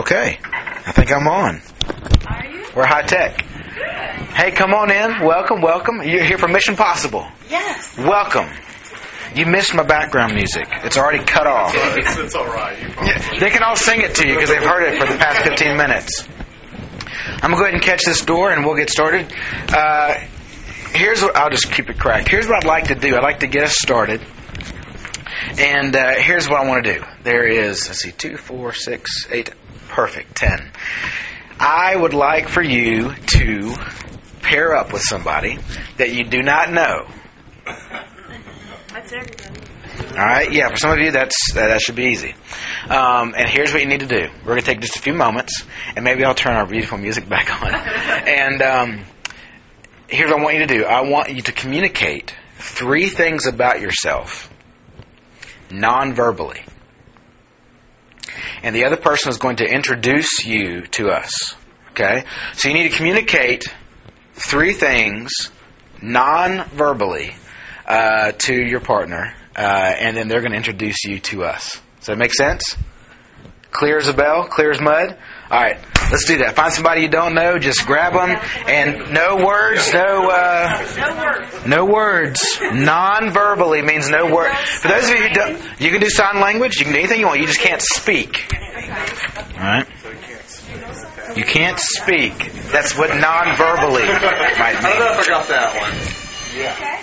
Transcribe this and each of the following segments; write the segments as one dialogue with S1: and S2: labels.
S1: Okay. I think I'm on.
S2: Are you?
S1: We're high tech.
S2: Good.
S1: Hey, come on in. Welcome. You're here for Mission Possible.
S2: Yes.
S1: Welcome. You missed my background music. It's already cut off.
S3: It's all right.
S1: Yeah, they can all sing it to you because they've heard it for the past 15 minutes. I'm going to go ahead and catch this door and we'll get started. Here's what I'll just keep it cracked. Here's what I'd like to do. I'd like to get us started. And here's what I want to do. There is, 2, 4, 6, 8, perfect, 10. I would like for you to pair up with somebody that you do not know.
S2: That's everybody.
S1: All right, yeah. For some of you, that should be easy. And here's what you need to do. We're going to take just a few moments, and maybe I'll turn our beautiful music back on. And here's what I want you to do. I want you to communicate 3 things about yourself non-verbally. And the other person is going to introduce you to us. Okay? So you need to communicate 3 things non-verbally to your partner, and then they're going to introduce you to us. Does that make sense? Clear as a bell? Clear as mud? All right, let's do that. Find somebody you don't know, just grab them, and no words, no words. Non-verbally means no words. For those of you who don't, you can do sign language, you can do anything you want, you just can't speak. All right? You can't speak. That's what non-verbally might mean.
S3: I forgot that one. Yeah.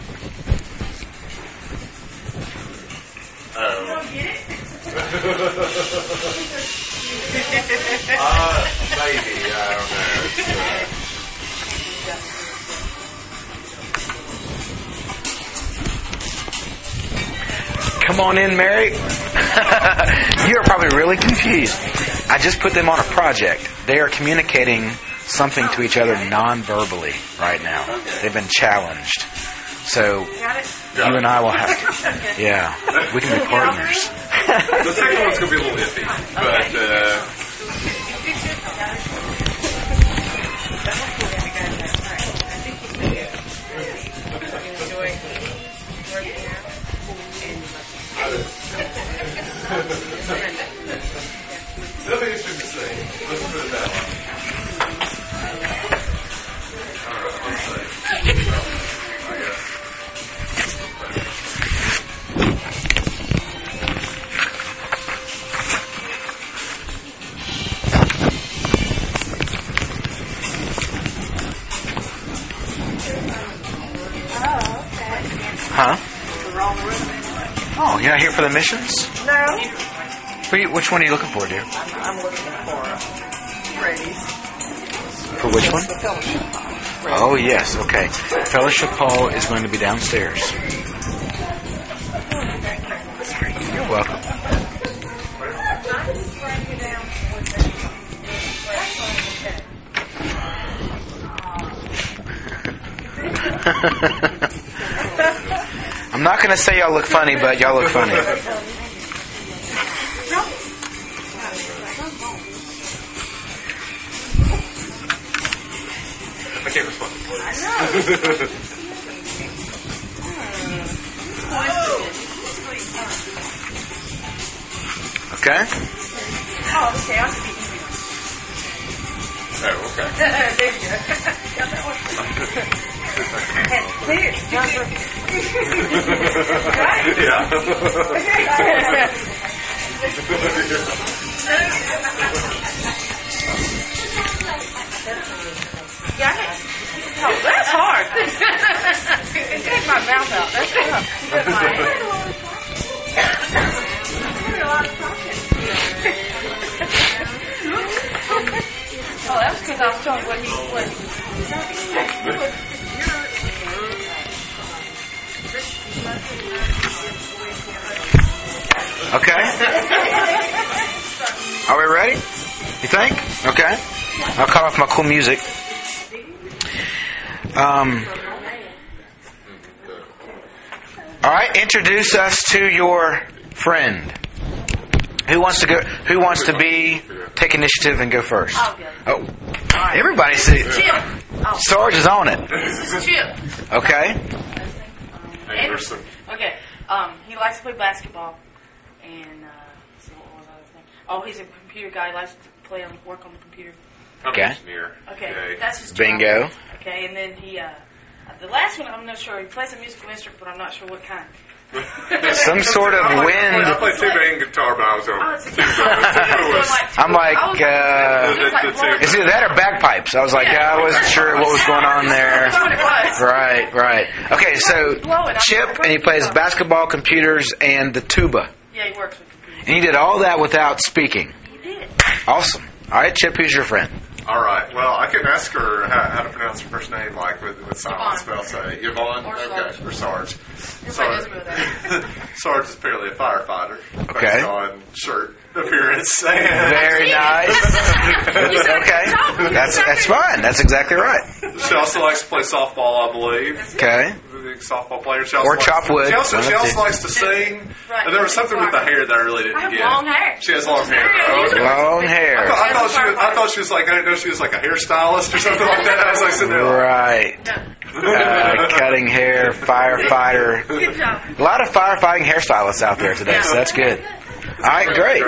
S3: Maybe, I don't know.
S1: Come on in, Mary. You're probably really confused. I just put them on a project. They are communicating something to each other non-verbally right now. They've been challenged. So you and I will have to. Yeah, we can be partners.
S3: The second one's going to be a little iffy, but nothing interesting to say. Let's put it that way.
S1: Huh? Oh, you're not here for the missions?
S2: No.
S1: Which one are you looking for, dear?
S2: I'm looking for Brady's.
S1: For which one?
S2: The fellowship hall.
S1: Oh, yes. Okay. Fellowship Hall is going to be downstairs. You're welcome. I'm not going to say y'all look funny, but y'all look funny.
S3: I can't respond.
S1: Okay?
S2: Oh, okay. I'll speak.
S3: Oh, okay.
S2: There you go. Got that one. Clear. Yeah. Oh, that's hard. Take my mouth out. That's tough. That's oh, that was because I was showing what he was.
S1: Okay. Are we ready? You think? Okay. I'll cut off my cool music. All right. Introduce us to your friend. Who wants to go? Who wants to take initiative and go first? Oh, everybody see. Sarge is on it.
S2: This is Chip.
S1: Okay.
S2: Anderson. Okay. He likes to play basketball, and so what was the other thing? Oh, he's a computer guy. Likes to work on the computer.
S3: I'm
S1: Okay.
S3: an engineer.
S2: Okay, that's his job.
S1: Bingo.
S2: Okay, and then he, the last one, I'm not sure. He plays a musical instrument, but I'm not sure what kind.
S1: Some sort of
S3: I
S1: wind.
S3: played tuba and guitar, but I was on.
S2: Oh, it's a guitar.
S1: I'm like, it's either that or bagpipes. I was like, I wasn't sure what was going on there.
S2: That's what it was.
S1: Right. Okay, so Chip, and he plays basketball, computers, and the tuba.
S2: Yeah, he works with computers.
S1: And he did all that without speaking.
S2: He did.
S1: Awesome. All right, Chip, who's your friend?
S3: All right. Well, I couldn't ask her how to pronounce her first name, like with silent spell. So Yvonne,
S2: Or
S3: okay,
S2: Sarge.
S3: or Sarge.
S2: Everybody knows me with that.
S3: Sarge is apparently a firefighter.
S1: Okay.
S3: Based on shirt appearance.
S1: Very nice. Okay, that's fine. That's exactly right.
S3: She also likes to play softball, I believe.
S1: Okay.
S3: Softball player. She also
S1: Or
S3: likes
S1: chop wood.
S3: She also likes to sing.
S2: Right.
S3: And there was something with the hair that I really didn't
S2: I have
S3: get.
S2: long hair.
S3: She has long hair.
S2: Very unusual.
S1: Long hair.
S3: I thought she was like, I didn't know she was like a hairstylist or something like that. I was like sitting there like,
S1: Right. Cutting hair, firefighter.
S2: Good job.
S1: A lot of firefighting hairstylists out there today, so that's good. All right, great.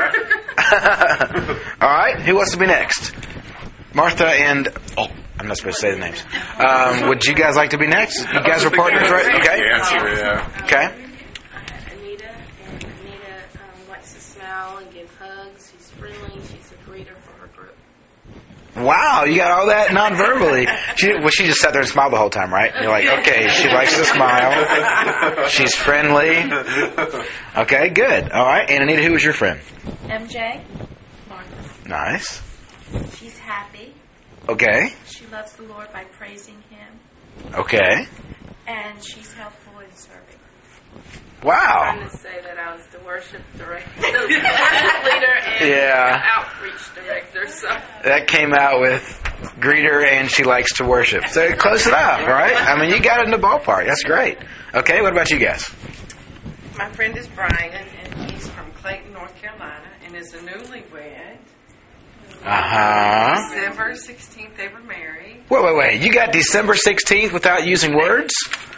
S1: All right, who wants to be next? Martha and... Oh, I'm not supposed to say the names. Would you guys like to be next? You guys are partners, right? Okay.
S3: Yeah.
S1: Okay.
S4: Anita, and Anita likes to smile and give hugs. She's friendly. She's a greeter for her group.
S1: Wow, you got all that non-verbally. She just sat there and smiled the whole time, right? You're like, okay, she likes to smile. She's friendly. Okay, good. All right. And Anita, who was your friend?
S4: MJ, Martha.
S1: Nice.
S4: She's happy.
S1: Okay.
S4: She loves the Lord by praising Him.
S1: Okay.
S4: And she's helpful in serving.
S1: Wow.
S4: I'm to say that I was the worship director, the worship leader, and
S1: Yeah.
S4: outreach director. So
S1: That came out with greeter and she likes to worship. So close enough, right? I mean, you got it in the ballpark. That's great. Okay, what about you guys?
S5: My friend is Brian, and he's from Clayton, North Carolina, and is a newlywed.
S1: Uh-huh.
S5: December 16th, they were married.
S1: Wait. You got December 16th without using words?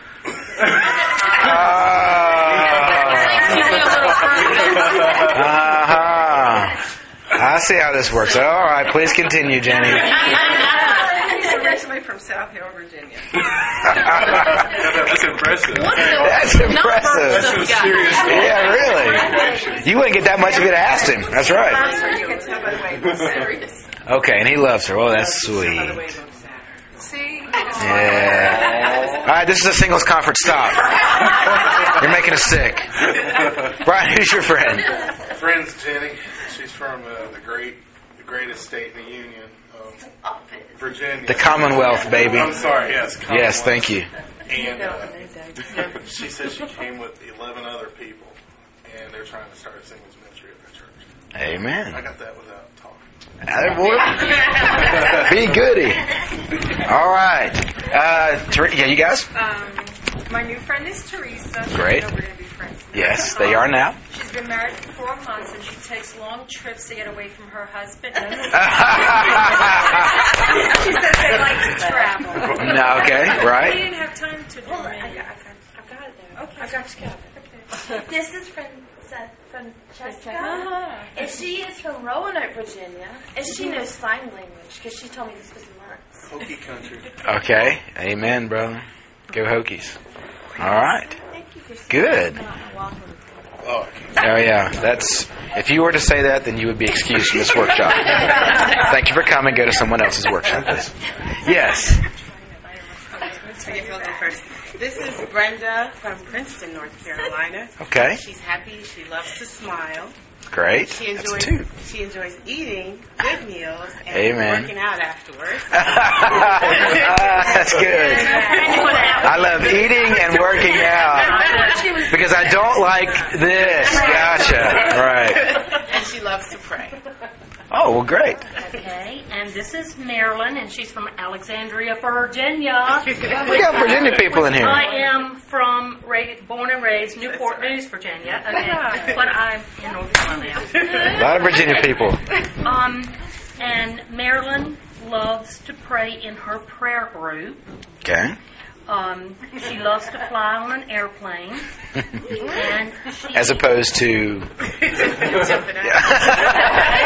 S1: I see how this works. All right, please continue, Jenny.
S5: He's originally from South Hill, Virginia.
S3: That's impressive.
S1: That's impressive.
S3: That's some serious.
S1: Yeah, really. You wouldn't get that much if you'd asked him. That's right.
S5: So you can tell by the way he looks at her.
S1: Okay, and he loves her. Oh, that's
S5: By the way
S1: sweet.
S5: he looks at her. See?
S1: Yeah. All right, this is a singles conference. Stop. You're making us sick. Brian, who's your friend?
S6: Friend's Jenny. She's from the greatest state in the Union of Virginia.
S1: The Commonwealth, baby.
S6: I'm sorry, yes.
S1: Yes,
S6: Commonwealth.
S1: thank you.
S6: And she said she came with 11 other people, and they're trying to start a singles ministry at their church. I
S1: Amen.
S6: got that without talking.
S1: Be goody. All right. Yeah, you guys?
S7: My new friend is Teresa.
S1: Great.
S7: I know we're going to be friends.
S1: Yes, they are now.
S7: She's been married for 4 months, and she takes long trips to get away from her husband. She says they like to travel.
S1: No, okay,
S7: We
S1: right.
S7: didn't have time to do
S4: Well,
S7: many.
S4: I've got it there.
S7: Okay, I got you.
S4: This is Francesca.
S7: Uh-huh.
S4: And she is from Roanoke, Virginia. And she knows sign language because she told me this was Mark's.
S6: Hokie country.
S1: Okay. Amen, brother. Go Hokies. All right.
S4: Thank you for
S1: Good.
S4: welcome.
S6: Oh,
S1: Oh, yeah. That's. If you were to say that, then you would be excused from this workshop. Thank you for coming. Go to someone else's workshop, please. Yes.
S5: This is Brenda from Princeton, North Carolina.
S1: Okay.
S5: She's happy. She loves to smile.
S1: Great.
S5: She
S1: That's
S5: enjoys
S1: two.
S5: she enjoys eating good meals and
S1: Amen.
S5: working out afterwards.
S1: That's good. I love eating and working out because I don't like this. Gotcha. Right.
S5: And she loves to pray.
S1: Oh, well, great.
S7: Okay, and this is Marilyn, and she's from Alexandria, Virginia.
S1: We got Virginia people in here.
S7: I am born and raised Newport News, Virginia. Okay, but I'm in North Carolina.
S1: A lot of Virginia people.
S7: And Marilyn loves to pray in her prayer group.
S1: Okay.
S7: She loves to fly on an airplane. And she,
S1: As opposed to.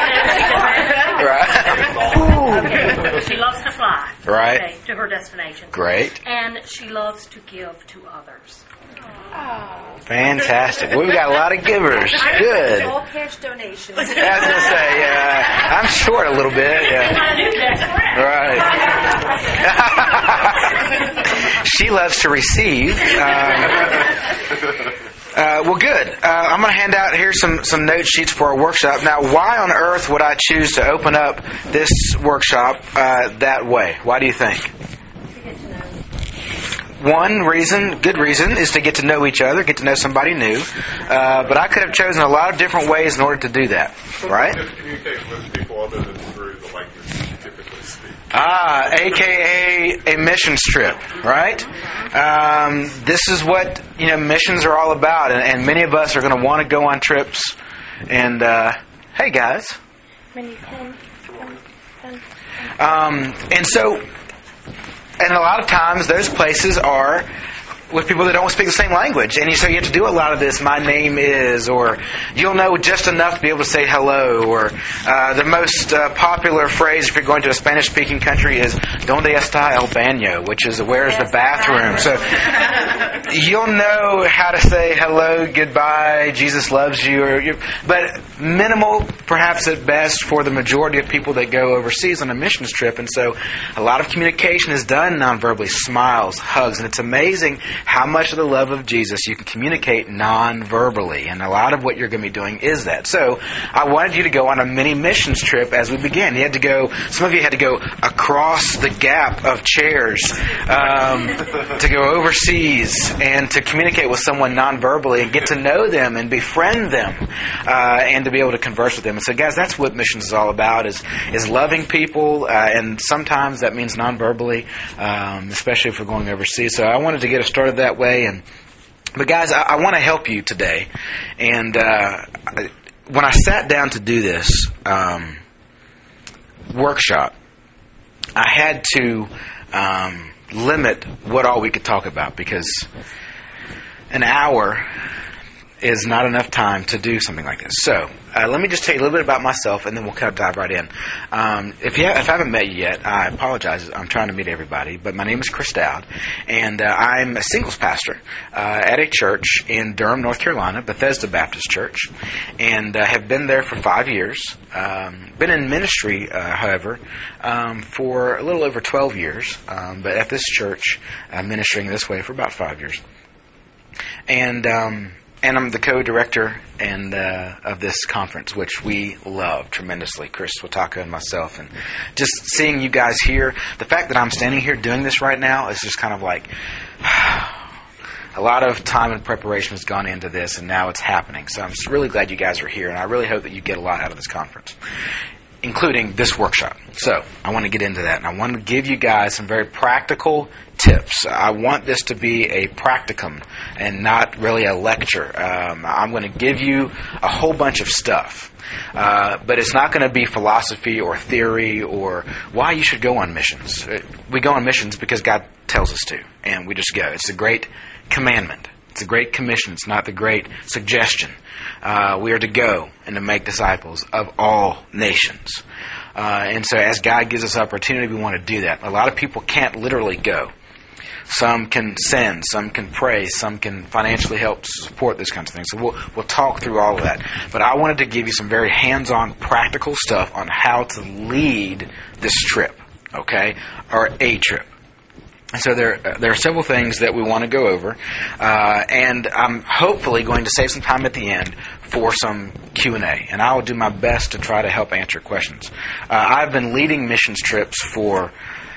S7: to her destination.
S1: Great.
S7: And she loves to give to others.
S1: Fantastic. We've got a lot of givers. Good.
S2: All cash donations.
S1: I was going to say, I'm short a little bit. Yeah. Right. She loves to receive. Well, good. I'm going to hand out here some note sheets for our workshop. Now, why on earth would I choose to open up this workshop that way? Why do you think? One reason, good reason, is to get to know each other, get to know somebody new. But I could have chosen a lot of different ways in order to do that, right?
S3: To communicate with people other than through the language you typically speak.
S1: A.K.A. a missions trip, right? This is what missions are all about, and many of us are going to want to go on trips. And hey, guys. And a lot of times those places are with people that don't speak the same language. And so you have to do a lot of this, my name is, or you'll know just enough to be able to say hello, or the most popular phrase if you're going to a Spanish-speaking country is "Donde está el baño?" which is "Where's the bathroom?" So you'll know how to say hello, goodbye, Jesus loves you, but minimal, perhaps at best, for the majority of people that go overseas on a missions trip. And so a lot of communication is done non-verbally, smiles, hugs, and it's amazing how much of the love of Jesus you can communicate non-verbally. And a lot of what you're going to be doing is that. So I wanted you to go on a mini missions trip as we began. You had to go, some of you had to go across the gap of chairs to go overseas and to communicate with someone non-verbally and get to know them and befriend them and to be able to converse with them. And so guys, that's what missions is all about, is loving people, and sometimes that means non-verbally, especially if we're going overseas. So I wanted to get us started that way. But guys, I want to help you today. And when I sat down to do this workshop, I had to limit what all we could talk about, because an hour is not enough time to do something like this. So let me just tell you a little bit about myself, and then we'll kind of dive right in. If I haven't met you yet, I apologize. I'm trying to meet everybody. But my name is Chris Dowd, and I'm a singles pastor at a church in Durham, North Carolina, Bethesda Baptist Church, and have been there for 5 years. Been in ministry, however, for a little over 12 years, but at this church, ministering this way for about 5 years. And I'm the co-director of this conference, which we love tremendously, Chris Wataka and myself. And just seeing you guys here, the fact that I'm standing here doing this right now is just kind of like a lot of time and preparation has gone into this, and now it's happening. So I'm just really glad you guys are here, and I really hope that you get a lot out of this conference, including this workshop. So I want to get into that, and I want to give you guys some very practical tips. I want this to be a practicum and not really a lecture. I'm going to give you a whole bunch of stuff, but it's not going to be philosophy or theory or why you should go on missions. We go on missions because God tells us to, and we just go. It's a great commandment. It's a great commission. It's not the great suggestion. We are to go and to make disciples of all nations. And so as God gives us opportunity, we want to do that. A lot of people can't literally go. Some can send, some can pray, some can financially help support this kind of thing. So we'll talk through all of that. But I wanted to give you some very hands-on, practical stuff on how to lead this trip, okay, or a trip. And so there are several things that we want to go over, and I'm hopefully going to save some time at the end for some Q&A, and I will do my best to try to help answer questions. I've been leading missions trips for,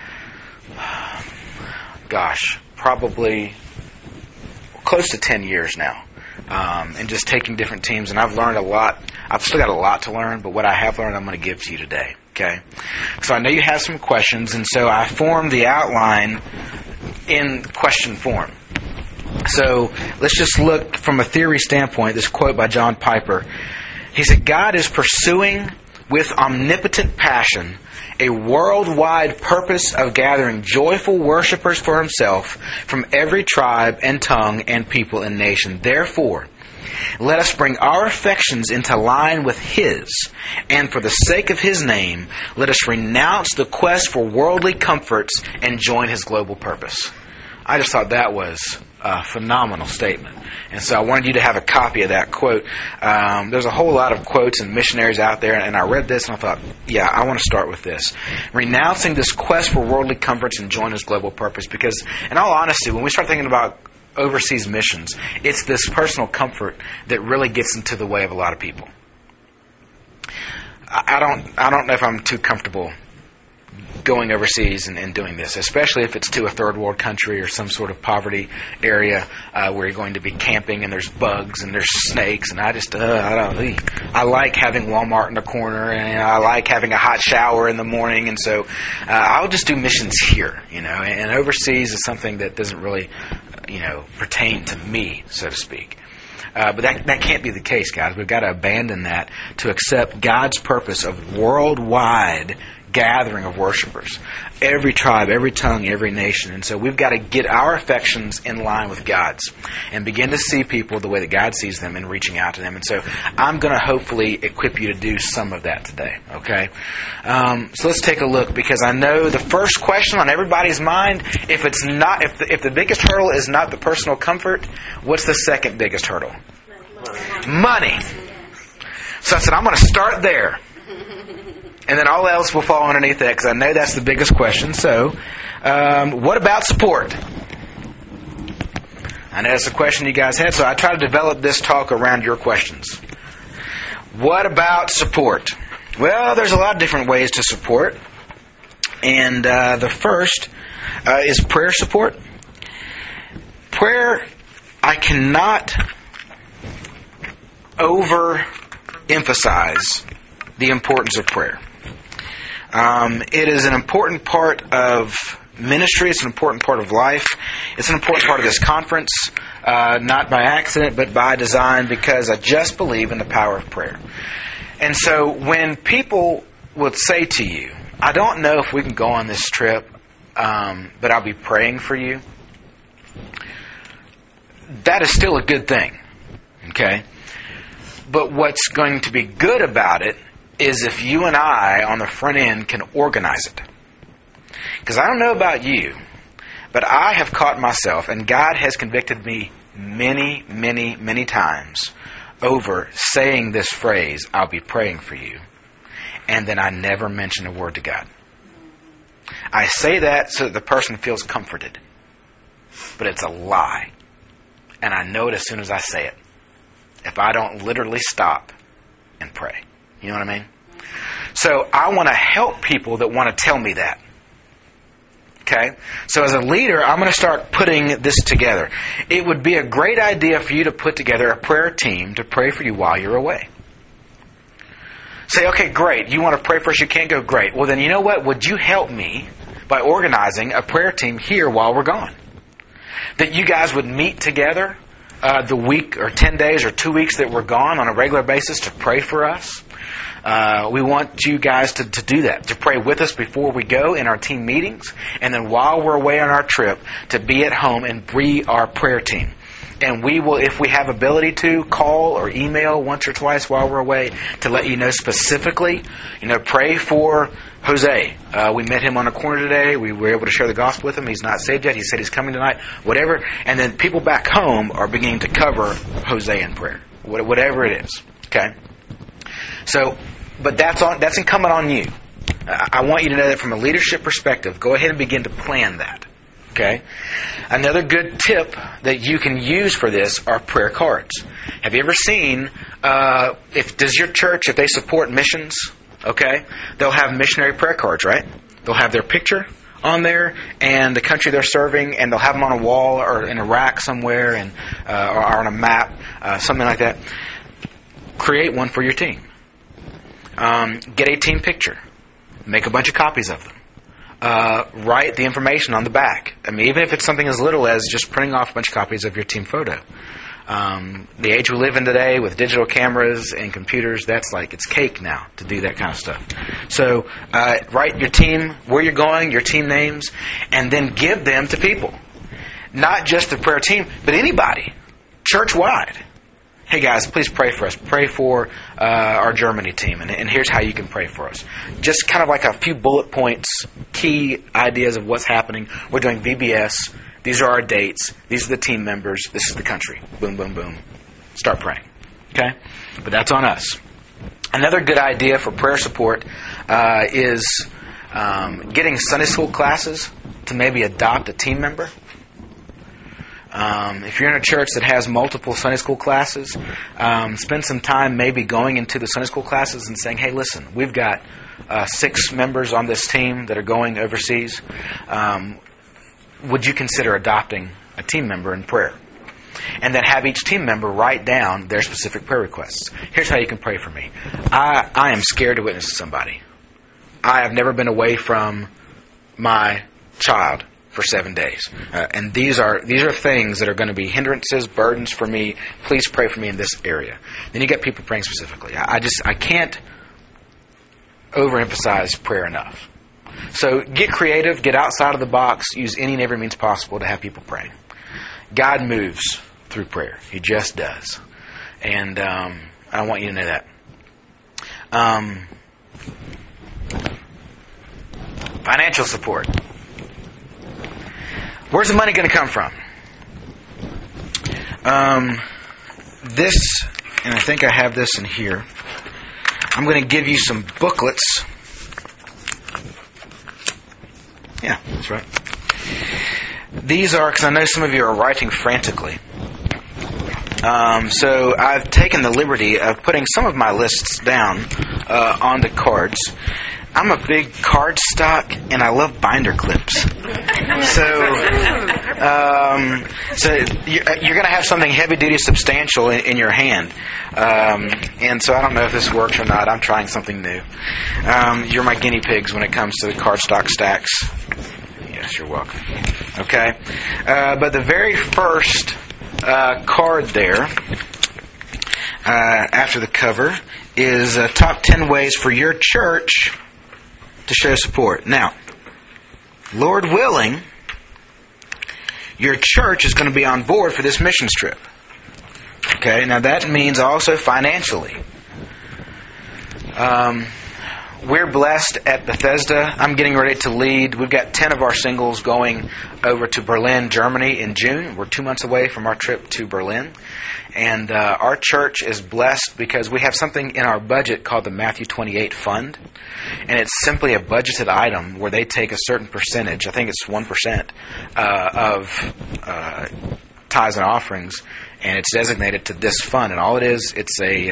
S1: probably close to 10 years now, and just taking different teams, and I've learned a lot. I've still got a lot to learn, but what I have learned I'm going to give to you today. Okay, so I know you have some questions, and so I formed the outline in question form. So let's just look from a theory standpoint. This quote by John Piper. He said, "God is pursuing with omnipotent passion a worldwide purpose of gathering joyful worshipers for Himself from every tribe and tongue and people and nation. Therefore, Let us bring our affections into line with His, and for the sake of His name, let us renounce the quest for worldly comforts and join His global purpose. I just thought that was a phenomenal statement. And so I wanted you to have a copy of that quote. There's a whole lot of quotes and missionaries out there, and I read this and I thought, yeah, I want to start with this. Renouncing this quest for worldly comforts and join His global purpose. Because, in all honesty, when we start thinking about overseas missions, it's this personal comfort that really gets into the way of a lot of people. I don't know if I'm too comfortable going overseas and doing this, especially if it's to a third world country or some sort of poverty area where you're going to be camping and there's bugs and there's snakes, and I like having Walmart in the corner, and I like having a hot shower in the morning, and so I'll just do missions here, and overseas is something that doesn't really pertain to me, so to speak. But that can't be the case, guys. We've got to abandon that to accept God's purpose of worldwide gathering of worshipers. Every tribe, every tongue, every nation. And so we've got to get our affections in line with God's and begin to see people the way that God sees them and reaching out to them. And so I'm going to hopefully equip you to do some of that today. Okay? So let's take a look, because I know the first question on everybody's mind, if the biggest hurdle is not the personal comfort, what's the second biggest hurdle? Money. So I said, I'm going to start there. And then all else will fall underneath that, because I know that's the biggest question. So, what about support? I know that's a question you guys had, so I try to develop this talk around your questions. What about support? Well, there's a lot of different ways to support. And the first is prayer support. Prayer, I cannot overemphasize the importance of prayer. It is an important part of ministry. It's an important part of life. It's an important part of this conference, not by accident, but by design, because I just believe in the power of prayer. And so when people would say to you, I don't know if we can go on this trip, but I'll be praying for you, that is still a good thing. Okay? But what's going to be good about it is if you and I, on the front end, can organize it. Because I don't know about you, but I have caught myself, and God has convicted me many, many, many times over saying this phrase, I'll be praying for you, and then I never mention a word to God. I say that so that the person feels comforted, but it's a lie. And I know it as soon as I say it, if I don't literally stop and pray. You know what I mean? So I want to help people that want to tell me that. Okay? So as a leader, I'm going to start putting this together. It would be a great idea for you to put together a prayer team to pray for you while you're away. Say, okay, great. You want to pray for us? You can't go? Great. Well, then you know what? Would you help me by organizing a prayer team here while we're gone? That you guys would meet together the week or 10 days or 2 weeks that we're gone on a regular basis to pray for us. We want you guys to do that, to pray with us before we go in our team meetings, and then while we're away on our trip, to be at home and be our prayer team. And we will, if we have ability to, call or email once or twice while we're away to let you know specifically, pray for Jose. We met him on a corner today. We were able to share the gospel with him. He's not saved yet. He said he's coming tonight. Whatever. And then people back home are beginning to cover Jose in prayer. Whatever it is. Okay? So, but that's incumbent on you. I want you to know that from a leadership perspective, go ahead and begin to plan that. Okay? Another good tip that you can use for this are prayer cards. Have you ever seen, does your church, if they support missions, okay, they'll have missionary prayer cards, right? They'll have their picture on there and the country they're serving, and they'll have them on a wall or in a rack somewhere, and or on a map, something like that. Create one for your team. Get a team picture. Make a bunch of copies of them. Write the information on the back. I mean, even if it's something as little as just printing off a bunch of copies of your team photo. The age we live in today with digital cameras and computers, it's cake now to do that kind of stuff. So write your team, where you're going, your team names, and then give them to people. Not just the prayer team, but anybody, church-wide. hey guys, please pray for us. Pray for our Germany team, and here's how you can pray for us. Just kind of like a few bullet points, key ideas of what's happening. We're doing VBS. These are our dates. These are the team members. This is the country. Boom, boom, boom. Start praying. Okay? But that's on us. Another good idea for prayer support is getting Sunday school classes to maybe adopt a team member. If you're in a church that has multiple Sunday school classes, spend some time maybe going into the Sunday school classes and saying, hey, listen, we've got 6 members on this team that are going overseas. Would you consider adopting a team member in prayer? And then have each team member write down their specific prayer requests. Here's how you can pray for me. I am scared to witness to somebody. I have never been away from my child for 7 days. And these are things that are going to be hindrances, burdens for me. Please pray for me in this area. Then you get people praying specifically. I can't overemphasize prayer enough. So get creative, get outside of the box, use any and every means possible to have people praying. God moves through prayer. He just does. And I want you to know that. Financial support. Where's the money going to come from? This, and I think I have this in here, I'm going to give you some booklets. Yeah, that's right. These are, because I know some of you are writing frantically. So I've taken the liberty of putting some of my lists down on the cards. I'm a big cardstock, and I love binder clips. So you're going to have something heavy-duty, substantial in your hand. And so I don't know if this works or not. I'm trying something new. You're my guinea pigs when it comes to the cardstock stacks. Yes, you're welcome. Okay. But the very first card there, after the cover, is top 10 ways for your church to show support. Now, Lord willing, your church is going to be on board for this missions trip. Okay, now that means also financially. We're blessed at Bethesda. I'm getting ready to lead. We've got 10 of our singles going over to Berlin, Germany in June. We're 2 months away from our trip to Berlin. And our church is blessed because we have something in our budget called the Matthew 28 Fund. And it's simply a budgeted item where they take a certain percentage, I think it's 1%, of tithes and offerings, and it's designated to this fund. And all it is, it's a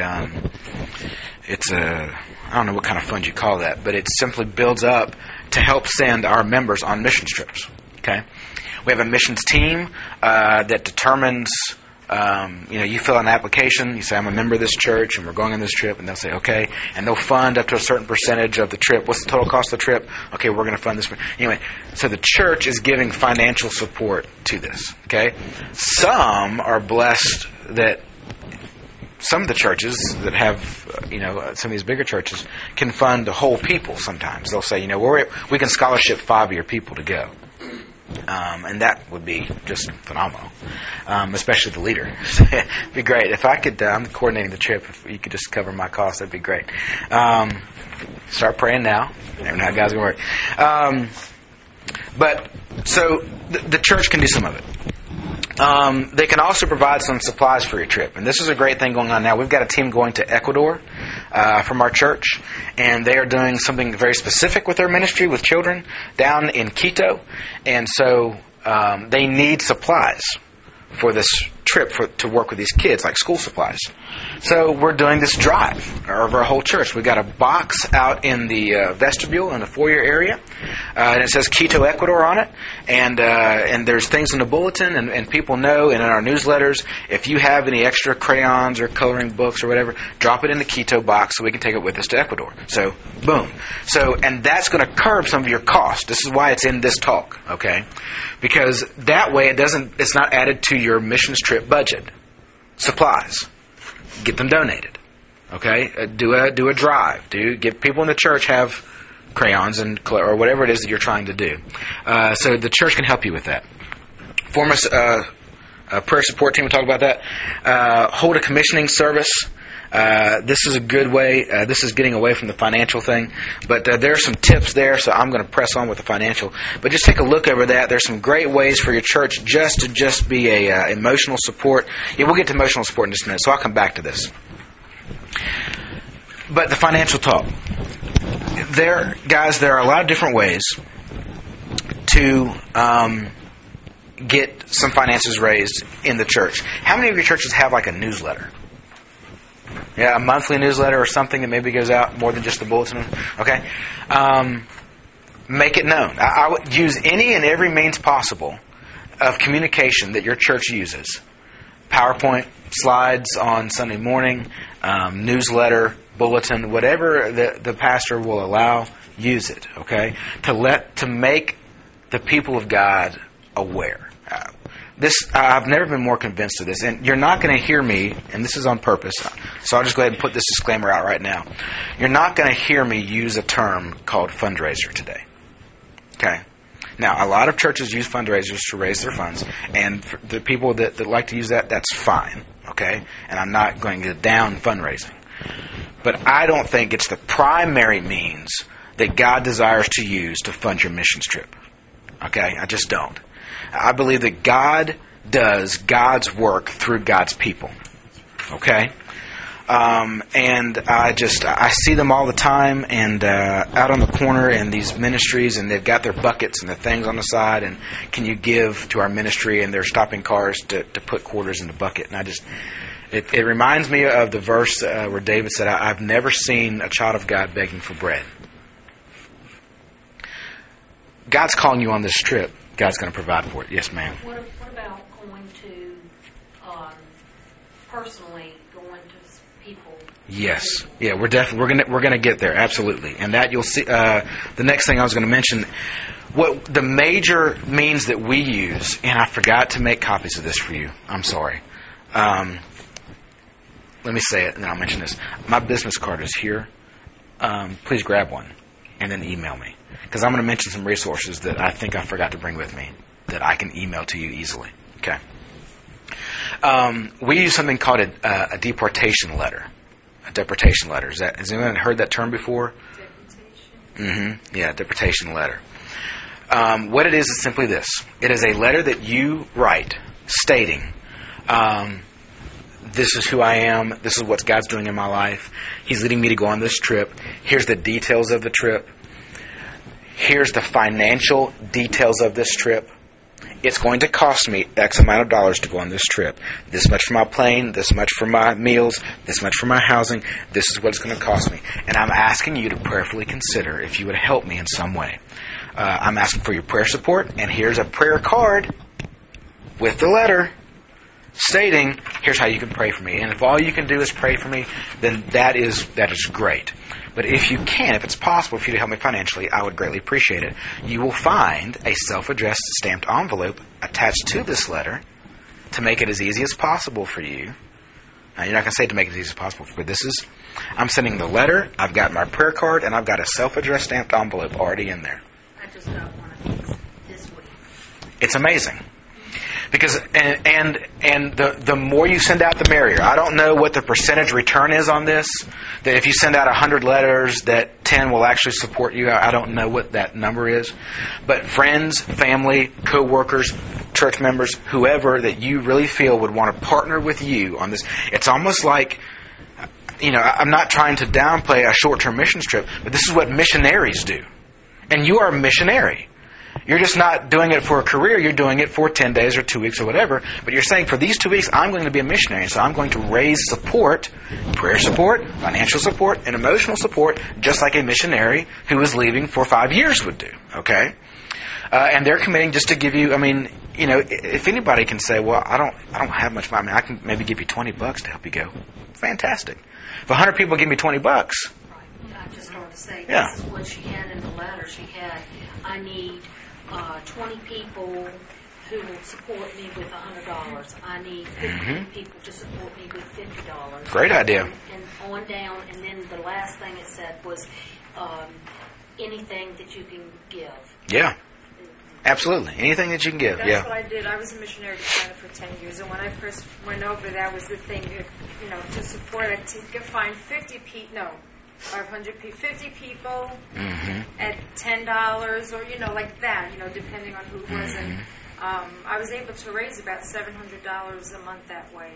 S1: I don't know what kind of fund you call that, but it simply builds up to help send our members on missions trips. Okay, we have a missions team that determines. You fill out an application. You say, I'm a member of this church, and we're going on this trip. And they'll say, okay. And they'll fund up to a certain percentage of the trip. What's the total cost of the trip? Okay, we're going to fund this. Anyway, so the church is giving financial support to this. Okay, some are blessed that some of the churches that have, some of these bigger churches can fund the whole people sometimes. They'll say, we can scholarship 5 of your people to go. And that would be just phenomenal, especially the leader. It'd be great. If I could, I'm coordinating the trip, if you could just cover my costs, that'd be great. Start praying now. Never know how God's going to work. But, so, the church can do some of it. They can also provide some supplies for your trip. And this is a great thing going on now. We've got a team going to Ecuador from our church. And they are doing something very specific with their ministry with children down in Quito. And so they need supplies for this trip to work with these kids, like school supplies. So we're doing this drive of our whole church. We've got a box out in the vestibule in the foyer area, and it says Quito, Ecuador on it. And there's things in the bulletin, and people know, and in our newsletters, if you have any extra crayons or coloring books or whatever, drop it in the Quito box so we can take it with us to Ecuador. So, boom. So, and that's going to curb some of your cost. This is why it's in this talk, okay? Because that way it's not added to your missions trip budget. Supplies. Get them donated. Okay? Do a drive. Get people in the church have crayons and or whatever it is that you're trying to do. So the church can help you with that. Form prayer support team, we'll talk about that. Hold a commissioning service. This is a good way. This is getting away from the financial thing, but there are some tips there, so I'm going to press on with the financial. But just take a look over that. There's some great ways for your church just be a emotional support. Yeah, we'll get to emotional support in just a minute, so I'll come back to this. But the financial talk. There are a lot of different ways to get some finances raised in the church. How many of your churches have like a newsletter? Yeah, a monthly newsletter or something that maybe goes out more than just the bulletin. Okay, make it known. I would use any and every means possible of communication that your church uses. PowerPoint, slides on Sunday morning, newsletter, bulletin, whatever the pastor will allow, use it. Okay, to make the people of God aware. I've never been more convinced of this, and you're not going to hear me, and this is on purpose, so I'll just go ahead and put this disclaimer out right now. You're not going to hear me use a term called fundraiser today. Okay? Now, a lot of churches use fundraisers to raise their funds, and for the people that like to use that, that's fine. Okay? And I'm not going to down fundraising. But I don't think it's the primary means that God desires to use to fund your missions trip. Okay? I just don't. I believe that God does God's work through God's people. Okay? And I see them all the time and out on the corner in these ministries, and they've got their buckets and the things on the side, and can you give to our ministry? And they're stopping cars to put quarters in the bucket. And it reminds me of the verse where David said, I've never seen a child of God begging for bread. God's calling you on this trip. God's going to provide for it. Yes, ma'am.
S7: What about going to, personally, going to people?
S1: Yes. Yeah, we're going to get there. Absolutely. And that you'll see, the next thing I was going to mention, what the major means that we use, and I forgot to make copies of this for you. I'm sorry. Let me say it, and then I'll mention this. My business card is here. Please grab one, and then email me. Because I'm going to mention some resources that I think I forgot to bring with me that I can email to you easily. Okay. We use something called a deportation letter. A deportation letter. Has anyone heard that term before? Deportation. Yeah, deportation letter. What it is simply this. It is a letter that you write stating, this is who I am. This is what God's doing in my life. He's leading me to go on this trip. Here's the details of the trip. Here's the financial details of this trip. It's going to cost me X amount of dollars to go on this trip. This much for my plane, this much for my meals, this much for my housing. This is what it's going to cost me. And I'm asking you to prayerfully consider if you would help me in some way. I'm asking for your prayer support, and here's a prayer card with the letter stating, here's how you can pray for me. And if all you can do is pray for me, then that is great. But if you can, if it's possible for you to help me financially, I would greatly appreciate it. You will find a self-addressed stamped envelope attached to this letter to make it as easy as possible for you. Now, you're not going to say to make it as easy as possible, but I'm sending the letter, I've got my prayer card, and I've got a self-addressed stamped envelope already in there.
S7: I just got one of these this week.
S1: It's amazing. Because and the more you send out, the merrier. I don't know what the percentage return is on this. That if you send out 100 letters, that 10 will actually support you. I don't know what that number is. But friends, family, co-workers, church members, whoever that you really feel would want to partner with you on this. It's almost like, I'm not trying to downplay a short-term missions trip, but this is what missionaries do. And you are a missionary. You're just not doing it for a career. You're doing it for 10 days or 2 weeks or whatever. But you're saying, for these 2 weeks, I'm going to be a missionary. So I'm going to raise support, prayer support, financial support, and emotional support, just like a missionary who is leaving for 5 years would do. Okay? And they're committing just to give you, if anybody can say, well, I don't have much money. I can maybe give you $20 to help you go. Fantastic. If 100 people give me $20.
S7: Right. I just started to say,
S1: yeah.
S7: This is what she had in the letter. She had, I need 20 people who will support me with $100. I need 15 people to support me with $50.
S1: Great idea.
S7: And on down, and then the last thing it said was anything that you can give.
S1: Yeah. Absolutely. Anything that you can give.
S8: That's what I did. I was a missionary to China for 10 years, and when I first went over, that was the thing, to support it, to find 50 people at $10 or, like that, depending on who it was. And I was able to raise about $700 a month that way.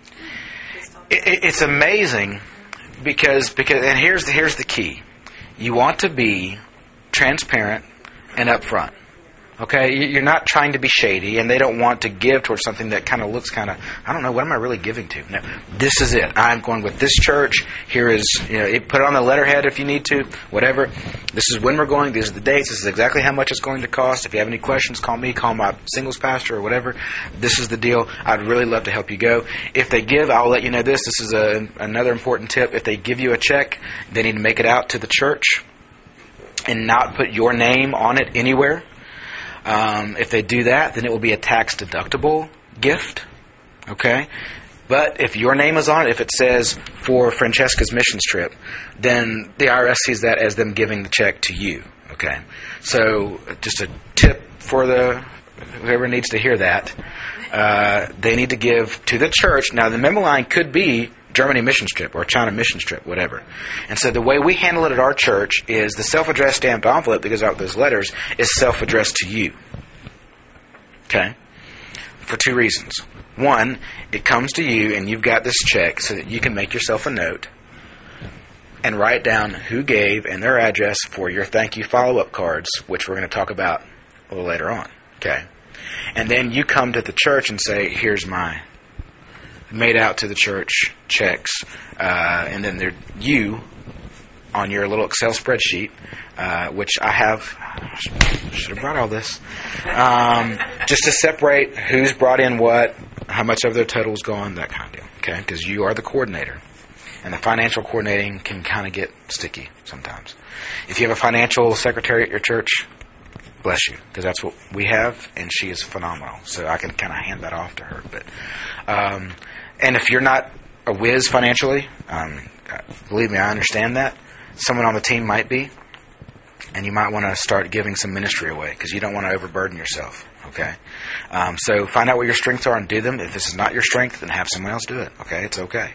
S1: It's amazing because and here's the key. You want to be transparent and upfront. Okay, you're not trying to be shady, and they don't want to give towards something that kind of looks I don't know, what am I really giving to? No, this is it. I'm going with this church. Here is, put it on the letterhead if you need to, whatever. This is when we're going. These are the dates. This is exactly how much it's going to cost. If you have any questions, call me, call my singles pastor or whatever. This is the deal. I'd really love to help you go. If they give, I'll let you know this. This is another important tip. If they give you a check, they need to make it out to the church and not put your name on it anywhere. If they do that, then it will be a tax-deductible gift, okay? But if your name is on it, if it says for Francesca's missions trip, then the IRS sees that as them giving the check to you, okay? So just a tip for whoever needs to hear that. They need to give to the church. Now, the memo line could be Germany missions trip or China missions trip, whatever. And so the way we handle it at our church is the self-addressed stamped envelope that goes out with those letters is self-addressed to you. Okay? For two reasons. One, it comes to you and you've got this check so that you can make yourself a note and write down who gave and their address for your thank you follow-up cards, which we're going to talk about a little later on. Okay? And then you come to the church and say, here's my made out to the church checks, and then you on your little Excel spreadsheet, which I have. Should have brought all this, just to separate who's brought in what, how much of their total's gone, that kind of deal. Okay, because you are the coordinator, and the financial coordinating can kind of get sticky sometimes. If you have a financial secretary at your church, bless you, because that's what we have, and she is phenomenal. So I can kind of hand that off to her, but. And if you're not a whiz financially, believe me, I understand that. Someone on the team might be, and you might want to start giving some ministry away because you don't want to overburden yourself. Okay, so find out what your strengths are and do them. If this is not your strength, then have someone else do it. Okay, it's okay.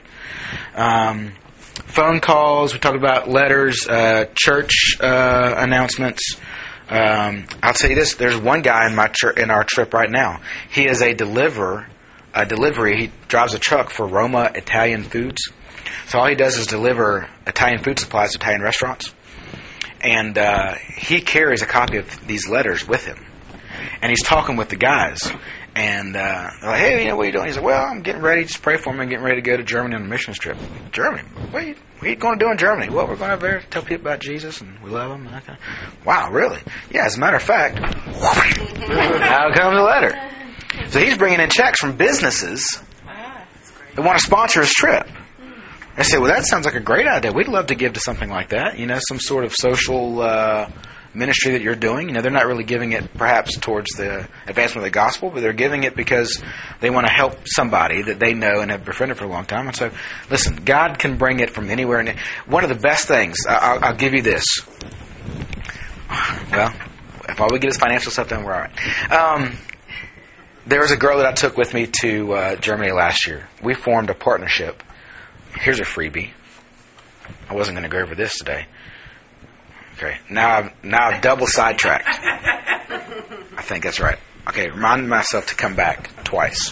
S1: Phone calls. We talked about letters, church announcements. I'll tell you this: there's one guy in our trip right now. He is a delivery. He drives a truck for Roma Italian Foods. So all he does is deliver Italian food supplies to Italian restaurants. And he carries a copy of these letters with him. And he's talking with the guys. And they're like, hey, what are you doing? He's like, well, I'm getting ready. Just pray for me. I'm getting ready to go to Germany on a missions trip. Germany? What are you going to do in Germany? Well, we're going over there to tell people about Jesus and we love him. And that kind of, wow, really? Yeah, as a matter of fact, out comes the letter. So he's bringing in checks from businesses that want to sponsor his trip. I said, well, that sounds like a great idea. We'd love to give to something like that. Some sort of social ministry that you're doing. They're not really giving it perhaps towards the advancement of the gospel, but they're giving it because they want to help somebody that they know and have befriended for a long time. And so, listen, God can bring it from anywhere. And one of the best things, I'll give you this. Well, if all we get is financial stuff done, we're all right. There was a girl that I took with me to Germany last year. We formed a partnership. Here's a freebie. I wasn't going to go over this today. Okay, now I've double sidetracked. I think that's right. Okay, remind myself to come back twice.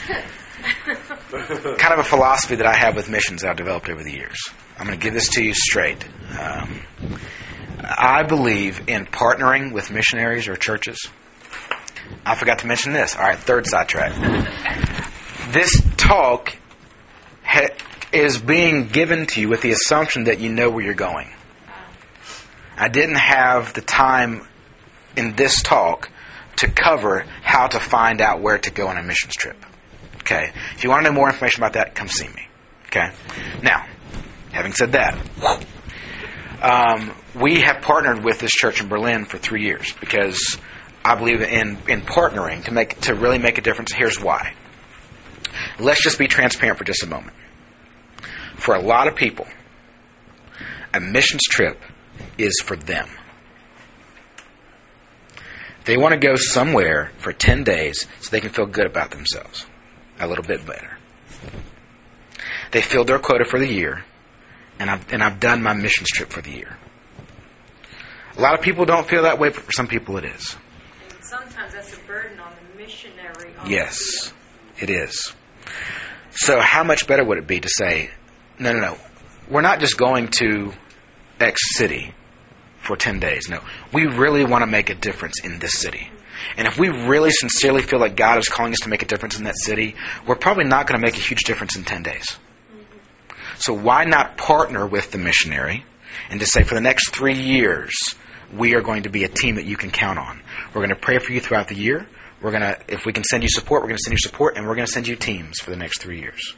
S1: Kind of a philosophy that I have with missions that I've developed over the years. I'm going to give this to you straight. I believe in partnering with missionaries or churches. I forgot to mention this. All right, third sidetrack. This talk is being given to you with the assumption that you know where you're going. I didn't have the time in this talk to cover how to find out where to go on a missions trip. Okay? If you want to know more information about that, come see me. Okay? Now, having said that, we have partnered with this church in Berlin for 3 years because I believe in partnering to really make a difference. Here's why. Let's just be transparent for just a moment. For a lot of people, a missions trip is for them. They want to go somewhere for 10 days so they can feel good about themselves a little bit better. They filled their quota for the year, and I've done my missions trip for the year. A lot of people don't feel that way, but for some people it is.
S8: And sometimes that's a burden on the missionary.
S1: Yes, it is. So how much better would it be to say, no, we're not just going to X city for 10 days. No, we really want to make a difference in this city. And if we really sincerely feel like God is calling us to make a difference in that city, we're probably not going to make a huge difference in 10 days. So why not partner with the missionary and just say, for the next 3 years, we are going to be a team that you can count on. We're going to pray for you throughout the year. We're going to, if we can send you support, we're going to send you support, and we're going to send you teams for the next 3 years.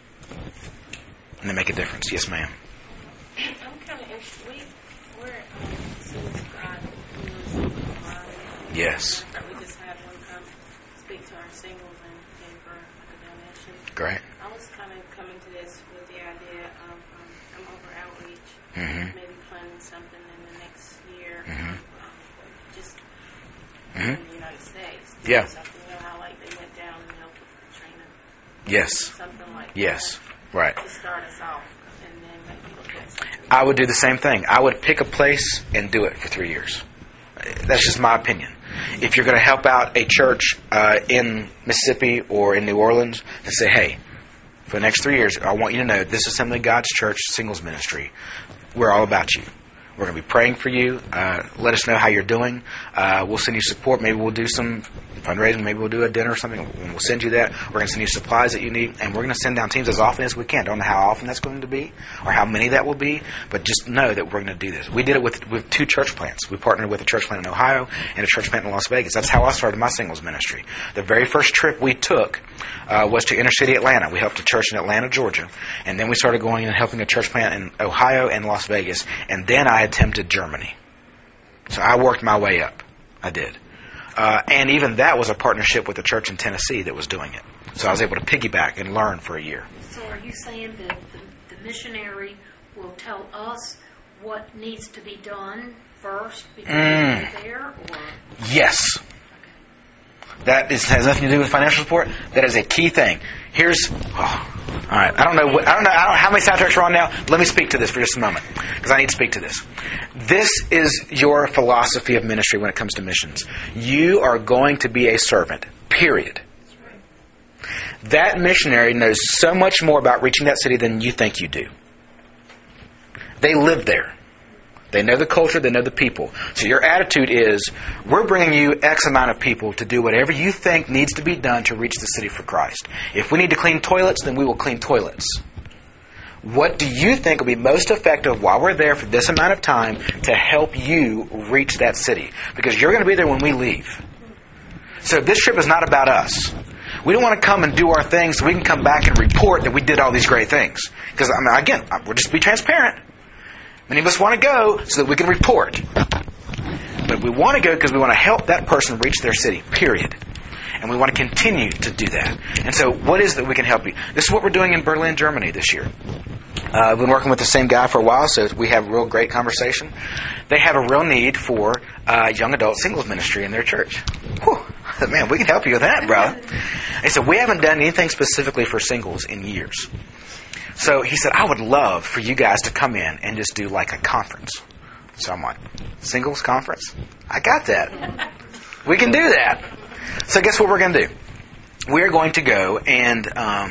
S1: And they make a difference. Yes, ma'am.
S4: I'm kind of interested. We're since God moves on.
S1: Yes.
S4: We just had one come speak to our singles and gave her a donation.
S1: Great.
S4: I was kind of coming to this with the idea of I'm over outreach,
S1: Mm-hmm.
S4: maybe planning something in the next year,
S1: Mm-hmm.
S4: just
S1: Mm-hmm.
S4: in the United States.
S1: Yeah.
S4: Something, how like they went down and helped with Katrina.
S1: Yes.
S4: Something like
S1: Yes.
S4: that.
S1: Right.
S4: To start us off, and then maybe look at something.
S1: I would do the same thing. I would pick a place and do it for 3 years. That's just my opinion. If you're going to help out a church in Mississippi or in New Orleans, then say, hey, for the next 3 years, I want you to know this is Assembly of God's Church Singles Ministry. We're all about you. We're going to be praying for you. Let us know how you're doing. We'll send you support. Maybe we'll do some fundraising. Maybe we'll do a dinner or something. And we'll send you that. We're going to send you supplies that you need. And we're going to send down teams as often as we can. Don't know how often that's going to be or how many that will be. But just know that we're going to do this. We did it with 2 church plants. We partnered with a church plant in Ohio and a church plant in Las Vegas. That's how I started my singles ministry. The very first trip we took was to inner city Atlanta. We helped a church in Atlanta, Georgia. And then we started going and helping a church plant in Ohio and Las Vegas. And then I attempted Germany. So I worked my way up. I did. And even that was a partnership with a church in Tennessee that was doing it. So I was able to piggyback and learn for a year.
S7: So are you saying that the missionary will tell us what needs to be done first before we're there? Or?
S1: Yes. That has nothing to do with financial support. That is a key thing. Here's, all right. I don't know how many soundtracks are on now. Let me speak to this for just a moment because I need to speak to this. This is your philosophy of ministry when it comes to missions. You are going to be a servant. Period. That missionary knows so much more about reaching that city than you think you do. They live there. They know the culture. They know the people. So your attitude is, we're bringing you X amount of people to do whatever you think needs to be done to reach the city for Christ. If we need to clean toilets, then we will clean toilets. What do you think will be most effective while we're there for this amount of time to help you reach that city? Because you're going to be there when we leave. So this trip is not about us. We don't want to come and do our thing so we can come back and report that we did all these great things. Because, again, we'll just be transparent. Many of us want to go so that we can report. But we want to go because we want to help that person reach their city, period. And we want to continue to do that. And so what is that we can help you? This is what we're doing in Berlin, Germany this year. I've been working with the same guy for a while, so we have a real great conversation. They have a real need for young adult singles ministry in their church. Whew. Man, we can help you with that, bro. They said, we haven't done anything specifically for singles in years. So he said, I would love for you guys to come in and just do like a conference. So I'm like, singles conference? I got that. We can do that. So guess what we're going to do? We're going to go and,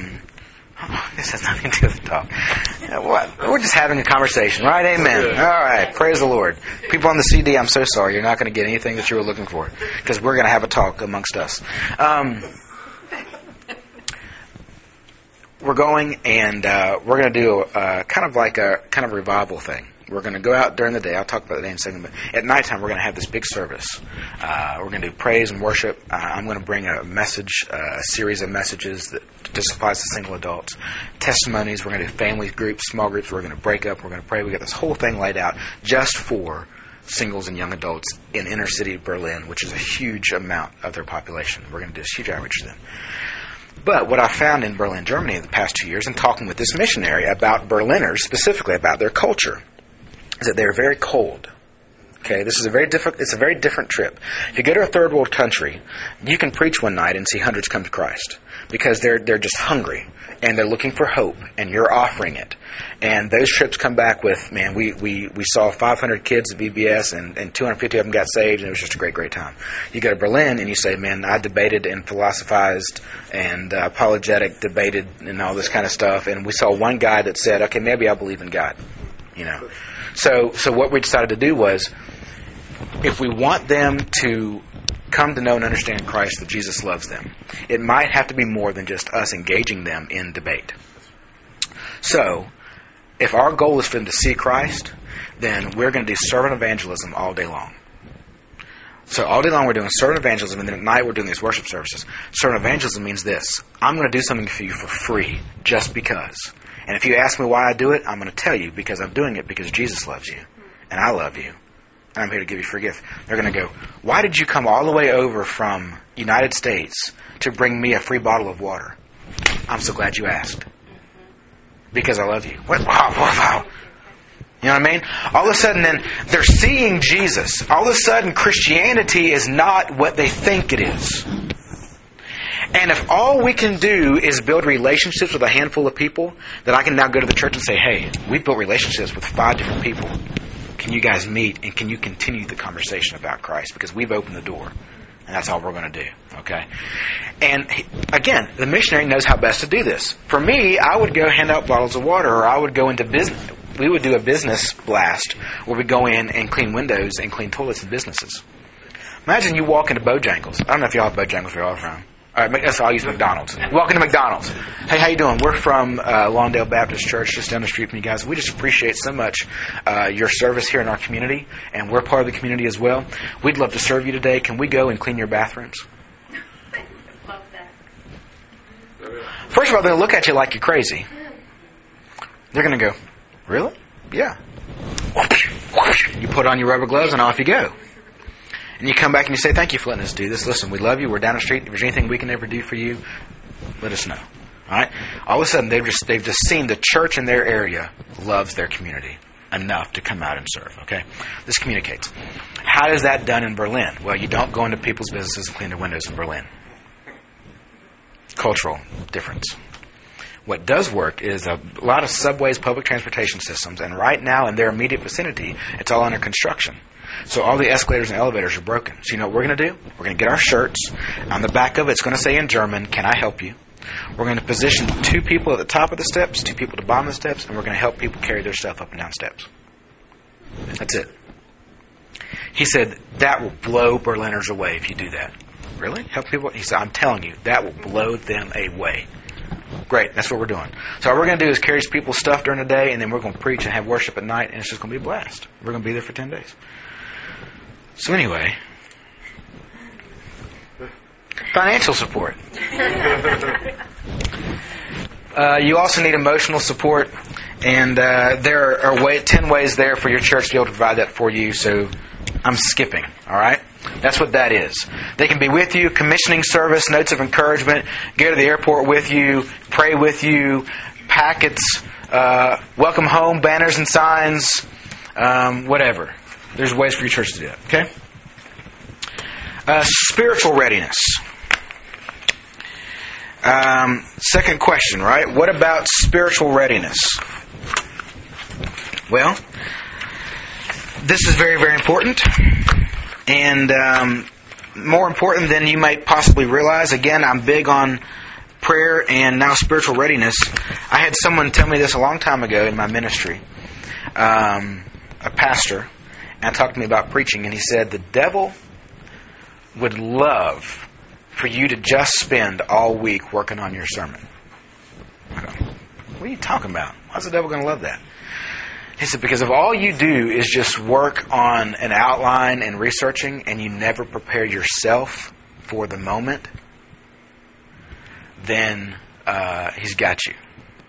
S1: this has nothing to do with the talk. What? We're just having a conversation, right? Amen. All right. Praise the Lord. People on the CD, I'm so sorry. You're not going to get anything that you were looking for because we're going to have a talk amongst us. We're going and we're going to do kind of revival thing. We're going to go out during the day. I'll talk about that in a second. But at nighttime, we're going to have this big service. We're going to do praise and worship. I'm going to bring a message, a series of messages that just applies to single adults. Testimonies. We're going to do family groups, small groups. We're going to break up. We're going to pray. We got this whole thing laid out just for singles and young adults in inner city Berlin, which is a huge amount of their population. We're going to do this huge outreach to them. But what I found in Berlin, Germany in the past 2 years, and talking with this missionary about Berliners, specifically about their culture, is that they're very cold. Okay, this is a very different. It's a very different trip. If you go to a third world country, you can preach one night and see hundreds come to Christ because they're just hungry and they're looking for hope, and you're offering it. And those trips come back with, man, we saw 500 kids at VBS and 250 of them got saved, and it was just a great time. You go to Berlin and you say, man, I debated and philosophized and apologetic debated and all this kind of stuff, and we saw one guy that said, okay, maybe I believe in God. So what we decided to do was, if we want them to come to know and understand Christ, that Jesus loves them, it might have to be more than just us engaging them in debate. So, if our goal is for them to see Christ, then we're going to do servant evangelism all day long. So all day long we're doing servant evangelism, and then at night we're doing these worship services. Servant evangelism means this: I'm going to do something for you for free, just because. And if you ask me why I do it, I'm going to tell you, because I'm doing it because Jesus loves you, and I love you, and I'm here to give you free gift. They're going to go, why did you come all the way over from United States to bring me a free bottle of water? I'm so glad you asked. Because I love you. What? Wow. You know what I mean? All of a sudden then, they're seeing Jesus. All of a sudden, Christianity is not what they think it is. And if all we can do is build relationships with a handful of people, then I can now go to the church and say, hey, we've built relationships with 5 different people. Can you guys meet, and can you continue the conversation about Christ? Because we've opened the door. And that's all we're going to do. Okay? And again, the missionary knows how best to do this. For me, I would go hand out bottles of water, or I would go into business. We would do a business blast where we go in and clean windows and clean toilets in businesses. Imagine you walk into Bojangles. I don't know if y'all have Bojangles where y'all are from. All right, so I'll use McDonald's. Walk into McDonald's. Hey, how you doing? We're from Lawndale Baptist Church, just down the street from you guys. We just appreciate so much your service here in our community, and we're part of the community as well. We'd love to serve you today. Can we go and clean your bathrooms?
S4: Love that.
S1: First of all, they're going to look at you like you're crazy. They're going to go, really? Yeah. You put on your rubber gloves and off you go. And you come back and you say, thank you for letting us do this. Listen, we love you. We're down the street. If there's anything we can ever do for you, let us know. All right? All of a sudden, they've just seen the church in their area loves their community enough to come out and serve. Okay? This communicates. How is that done in Berlin? Well, you don't go into people's businesses and clean their windows in Berlin. Cultural difference. What does work is a lot of subways, public transportation systems, and right now in their immediate vicinity, it's all under construction. So all the escalators and elevators are broken. So you know what we're going to do? We're going to get our shirts. On the back of it, it's going to say in German, can I help you? We're going to position 2 people at the top of the steps, 2 people at the bottom of the steps, and we're going to help people carry their stuff up and down steps. That's it. He said, that will blow Berliners away if you do that. Really? Help people? He said, I'm telling you, that will blow them away. Great, that's what we're doing. So what we're going to do is carry people's stuff during the day, and then we're going to preach and have worship at night, and it's just going to be a blast. We're going to be there for 10 days. So anyway, financial support. You also need emotional support, and there are 10 ways there for your church to be able to provide that for you, so I'm skipping, all right? That's what that is. They can be with you, commissioning service, notes of encouragement, go to the airport with you, pray with you, packets, welcome home, banners and signs, whatever. There's ways for your church to do that, okay? Spiritual readiness. Second question, right? What about spiritual readiness? Well, this is very, very important. And more important than you might possibly realize. Again, I'm big on prayer and now spiritual readiness. I had someone tell me this a long time ago in my ministry. A pastor. And talked to me about preaching. And he said, the devil would love for you to just spend all week working on your sermon. I go, what are you talking about? Why's the devil going to love that? He said, because if all you do is just work on an outline and researching, and you never prepare yourself for the moment, then he's got you.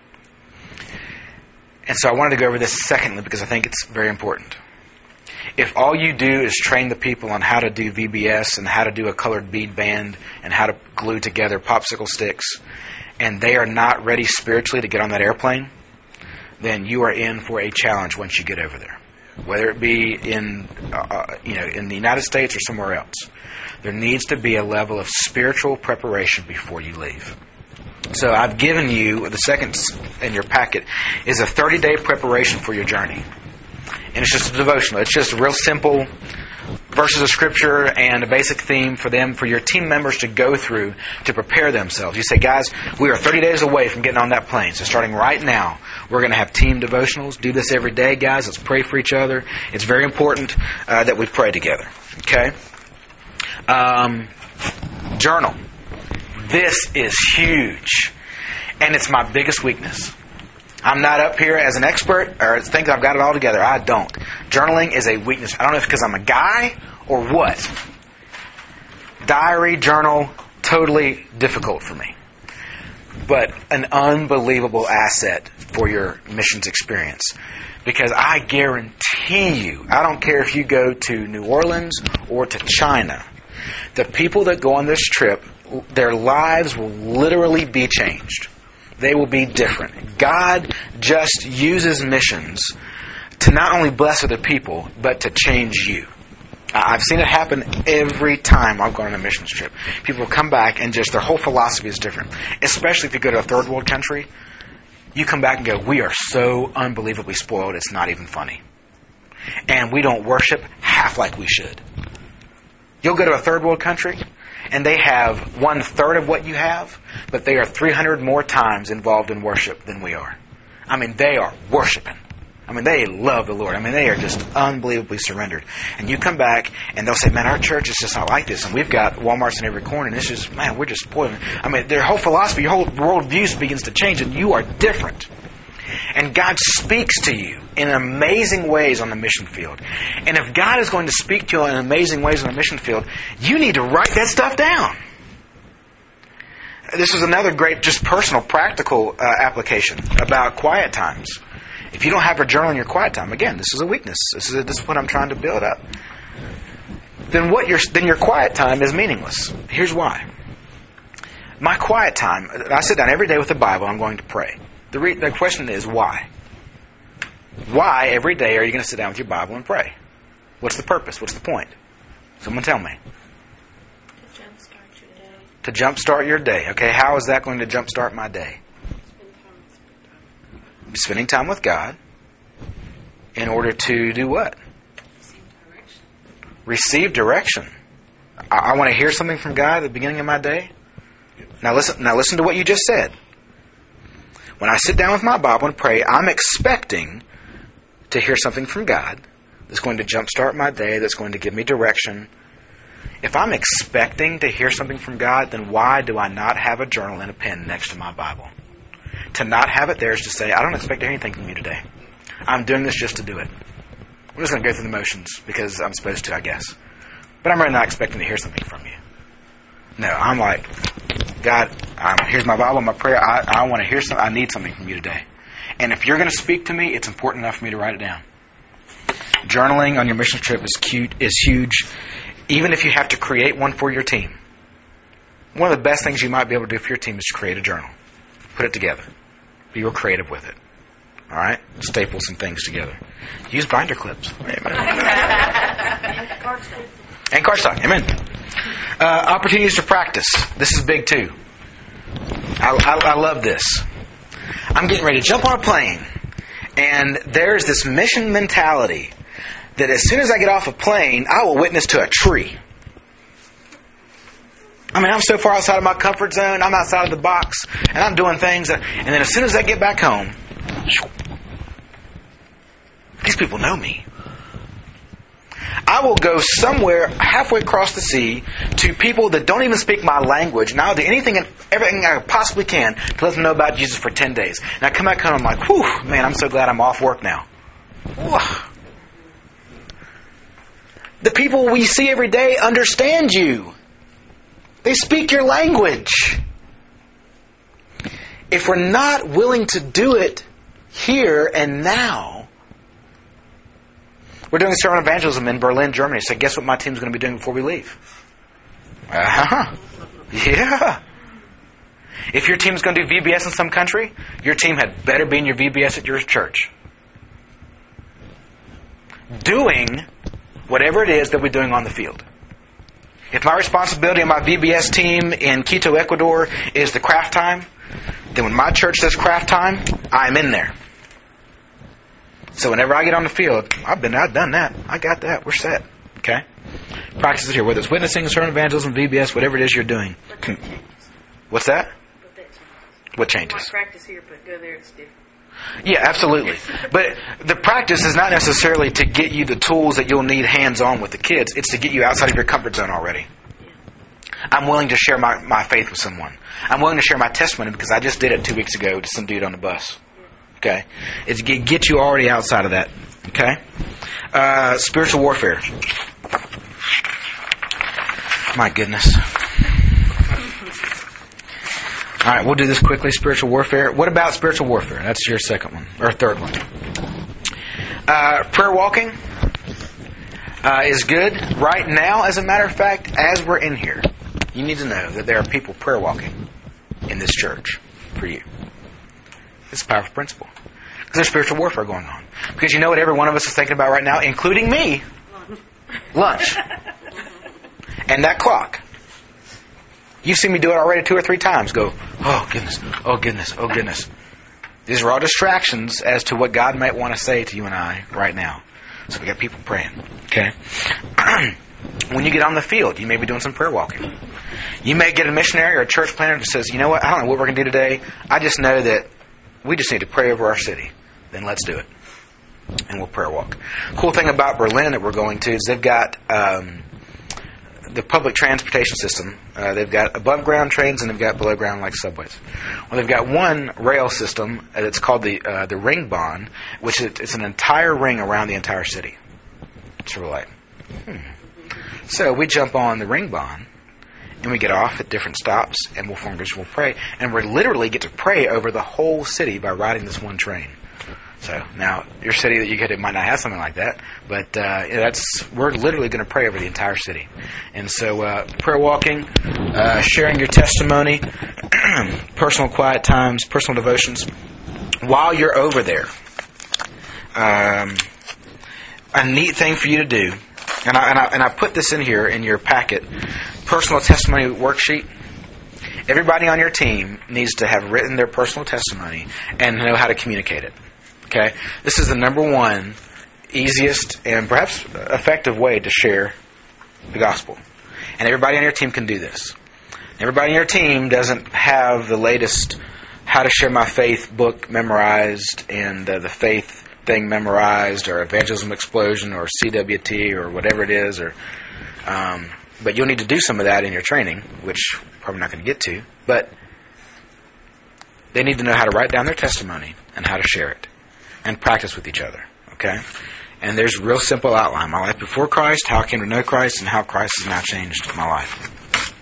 S1: And so I wanted to go over this secondly because I think it's very important. If all you do is train the people on how to do VBS and how to do a colored bead band and how to glue together popsicle sticks, and they are not ready spiritually to get on that airplane, then you are in for a challenge once you get over there. whether it be in in the United States or somewhere else, there needs to be a level of spiritual preparation before you leave. So I've given you, the second in your packet is a 30-day preparation for your journey. And it's just a devotional. It's just real simple verses of Scripture and a basic theme for them, for your team members to go through to prepare themselves. You say, guys, we are 30 days away from getting on that plane. So starting right now, we're going to have team devotionals. Do this every day, guys. Let's pray for each other. It's very important that we pray together. Okay? Journal. This is huge. And it's my biggest weakness. I'm not up here as an expert or think I've got it all together. I don't. Journaling is a weakness. I don't know if it's because I'm a guy or what. Diary, journal, totally difficult for me. But an unbelievable asset for your missions experience. Because I guarantee you, I don't care if you go to New Orleans or to China, the people that go on this trip, their lives will literally be changed. They will be different. God just uses missions to not only bless other people, but to change you. I've seen it happen every time I've gone on a missions trip. People come back and just their whole philosophy is different. Especially if you go to a third world country, you come back and go, we are so unbelievably spoiled, it's not even funny. And we don't worship half like we should. You'll go to a third world country, and they have 1/3 of what you have, but they are 300 more times involved in worship than we are. I mean, they are worshiping. I mean, they love the Lord. I mean, they are just unbelievably surrendered. And you come back, and they'll say, man, our church is just not like this. And we've got Walmarts in every corner, and it's just, man, we're just spoiled. I mean, their whole philosophy, your whole worldview begins to change, and you are different. And God speaks to you in amazing ways on the mission field. And if God is going to speak to you in amazing ways on the mission field, you need to write that stuff down. This is another great, just personal, practical application about quiet times. If you don't have a journal in your quiet time, again, this is a weakness. This is a discipline I'm trying to build up. Then your quiet time is meaningless. Here's why. My quiet time, I sit down every day with the Bible. I'm going to pray. The question is why? Why every day are you going to sit down with your Bible and pray? What's the purpose? What's the point? Someone tell me.
S4: To jumpstart your day.
S1: To jumpstart your day. Okay, how is that going to jumpstart my day? Spending time with God in order to do what? Receive direction. I want to hear something from God at the beginning of my day. Now listen to what you just said. When I sit down with my Bible and pray, I'm expecting to hear something from God that's going to jumpstart my day, that's going to give me direction. If I'm expecting to hear something from God, then why do I not have a journal and a pen next to my Bible? To not have it there is to say, I don't expect to hear anything from you today. I'm doing this just to do it. I'm just going to go through the motions because I'm supposed to, I guess. But I'm really not expecting to hear something from you. No, I'm like, God, here's my Bible, my prayer. I want to hear something. I need something from you today. And if you're going to speak to me, it's important enough for me to write it down. Journaling on your mission trip is huge, even if you have to create one for your team. One of the best things you might be able to do for your team is to create a journal. Put it together. Be real creative with it. All right? Staple some things together. Use binder clips. Amen. And cardstock. Amen. Opportunities to practice. This is big too. I love this. I'm getting ready to jump on a plane, and there's this mission mentality that as soon as I get off a plane, I will witness to a tree. I mean, I'm so far outside of my comfort zone, I'm outside of the box, and I'm doing things, and then as soon as I get back home, these people know me. I will go somewhere halfway across the sea to people that don't even speak my language, and I'll do anything and everything I possibly can to let them know about Jesus for 10 days. And I come back home, I'm like, whew, man, I'm so glad I'm off work now. Whew. The people we see every day understand you. They speak your language. If we're not willing to do it here and now, we're doing a sermon evangelism in Berlin, Germany. So guess what my team's going to be doing before we leave? Yeah. If your team's going to do VBS in some country, your team had better be in your VBS at your church. doing whatever it is that we're doing on the field. If my responsibility on my VBS team in Quito, Ecuador is the craft time, then when my church does craft time, I'm in there. So whenever I get on the field, I've done that. I got that. We're set. Okay? Practice it here. Whether it's witnessing, sermon evangelism, VBS, whatever it is you're doing. What's that? What changes?
S5: Practice here, but go there, it's different.
S1: Yeah, absolutely. But the practice is not necessarily to get you the tools that you'll need hands-on with the kids. It's to get you outside of your comfort zone already. I'm willing to share my faith with someone. I'm willing to share my testimony because I just did it 2 weeks ago to some dude on the bus. Okay? It's to get you already outside of that. Okay? Spiritual warfare. My goodness. All right, we'll do this quickly. Spiritual warfare. What about spiritual warfare? That's your second one, or third one. Prayer walking is good. Right now, as a matter of fact, as we're in here, you need to know that there are people prayer walking in this church for you. It's a powerful principle. Because there's spiritual warfare going on. Because you know what every one of us is thinking about right now, including me? Lunch. And that clock. You've seen me do it already 2 or 3 times. Go, oh goodness, oh goodness, oh goodness. These are all distractions as to what God might want to say to you and I right now. So we got people praying. Okay? When you get on the field, you may be doing some prayer walking. You may get a missionary or a church planner that says, you know what, I don't know what we're going to do today. I just know that we just need to pray over our city. Then let's do it. And we'll prayer walk. Cool thing about Berlin that we're going to is they've got the public transportation system. They've got above ground trains and they've got below ground like subways. Well, they've got one rail system that's called the Ringbahn, which it's an entire ring around the entire city. So we're like, So we jump on the Ringbahn and we get off at different stops and we'll form groups and we'll pray. And we literally get to pray over the whole city by riding this one train. So now your city that you get, it might not have something like that, but we're literally going to pray over the entire city. And so prayer walking, sharing your testimony, personal quiet times, personal devotions. While you're over there, a neat thing for you to do, and I put this in here in your packet, personal testimony worksheet. Everybody on your team needs to have written their personal testimony and know how to communicate it. Okay? This is the number one easiest and perhaps effective way to share the gospel. And everybody on your team can do this. Everybody on your team doesn't have the latest How to Share My Faith book memorized and the faith thing memorized or Evangelism Explosion or CWT or whatever it is. But you'll need to do some of that in your training, which I'm probably not going to get to. But they need to know how to write down their testimony and how to share it. And practice with each other, okay? And there's a real simple outline. My life before Christ, how I came to know Christ, and how Christ has now changed my life.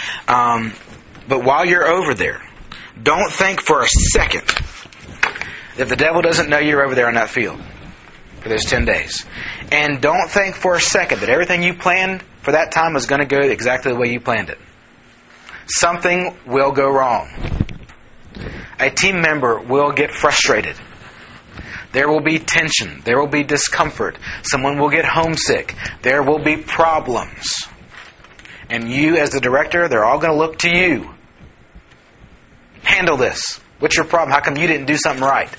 S1: But while you're over there, don't think for a second that the devil doesn't know you're over there on that field for those 10 days. And don't think for a second that everything you planned for that time is going to go exactly the way you planned it. Something will go wrong. A team member will get frustrated. There will be tension. There will be discomfort. Someone will get homesick. There will be problems. And you, as the director, they're all going to look to you. Handle this. What's your problem? How come you didn't do something right?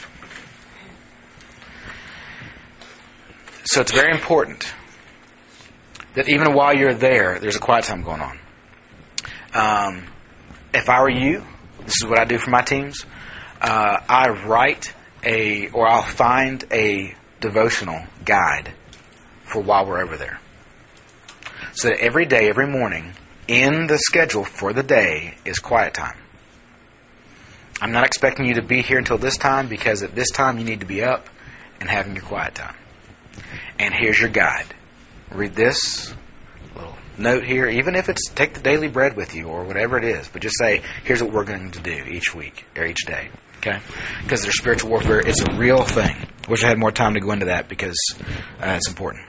S1: So it's very important that even while you're there, there's a quiet time going on. If I were you, this is what I do for my teams. I write I'll find a devotional guide for while we're over there. So that every day, every morning, in the schedule for the day is quiet time. I'm not expecting you to be here until this time because at this time you need to be up and having your quiet time. And here's your guide. Read this little note here, even if it's take the daily bread with you or whatever it is, but just say, here's what we're going to do each week or each day. Okay? Because there's spiritual warfare. It's a real thing. Wish I had more time to go into that because it's important.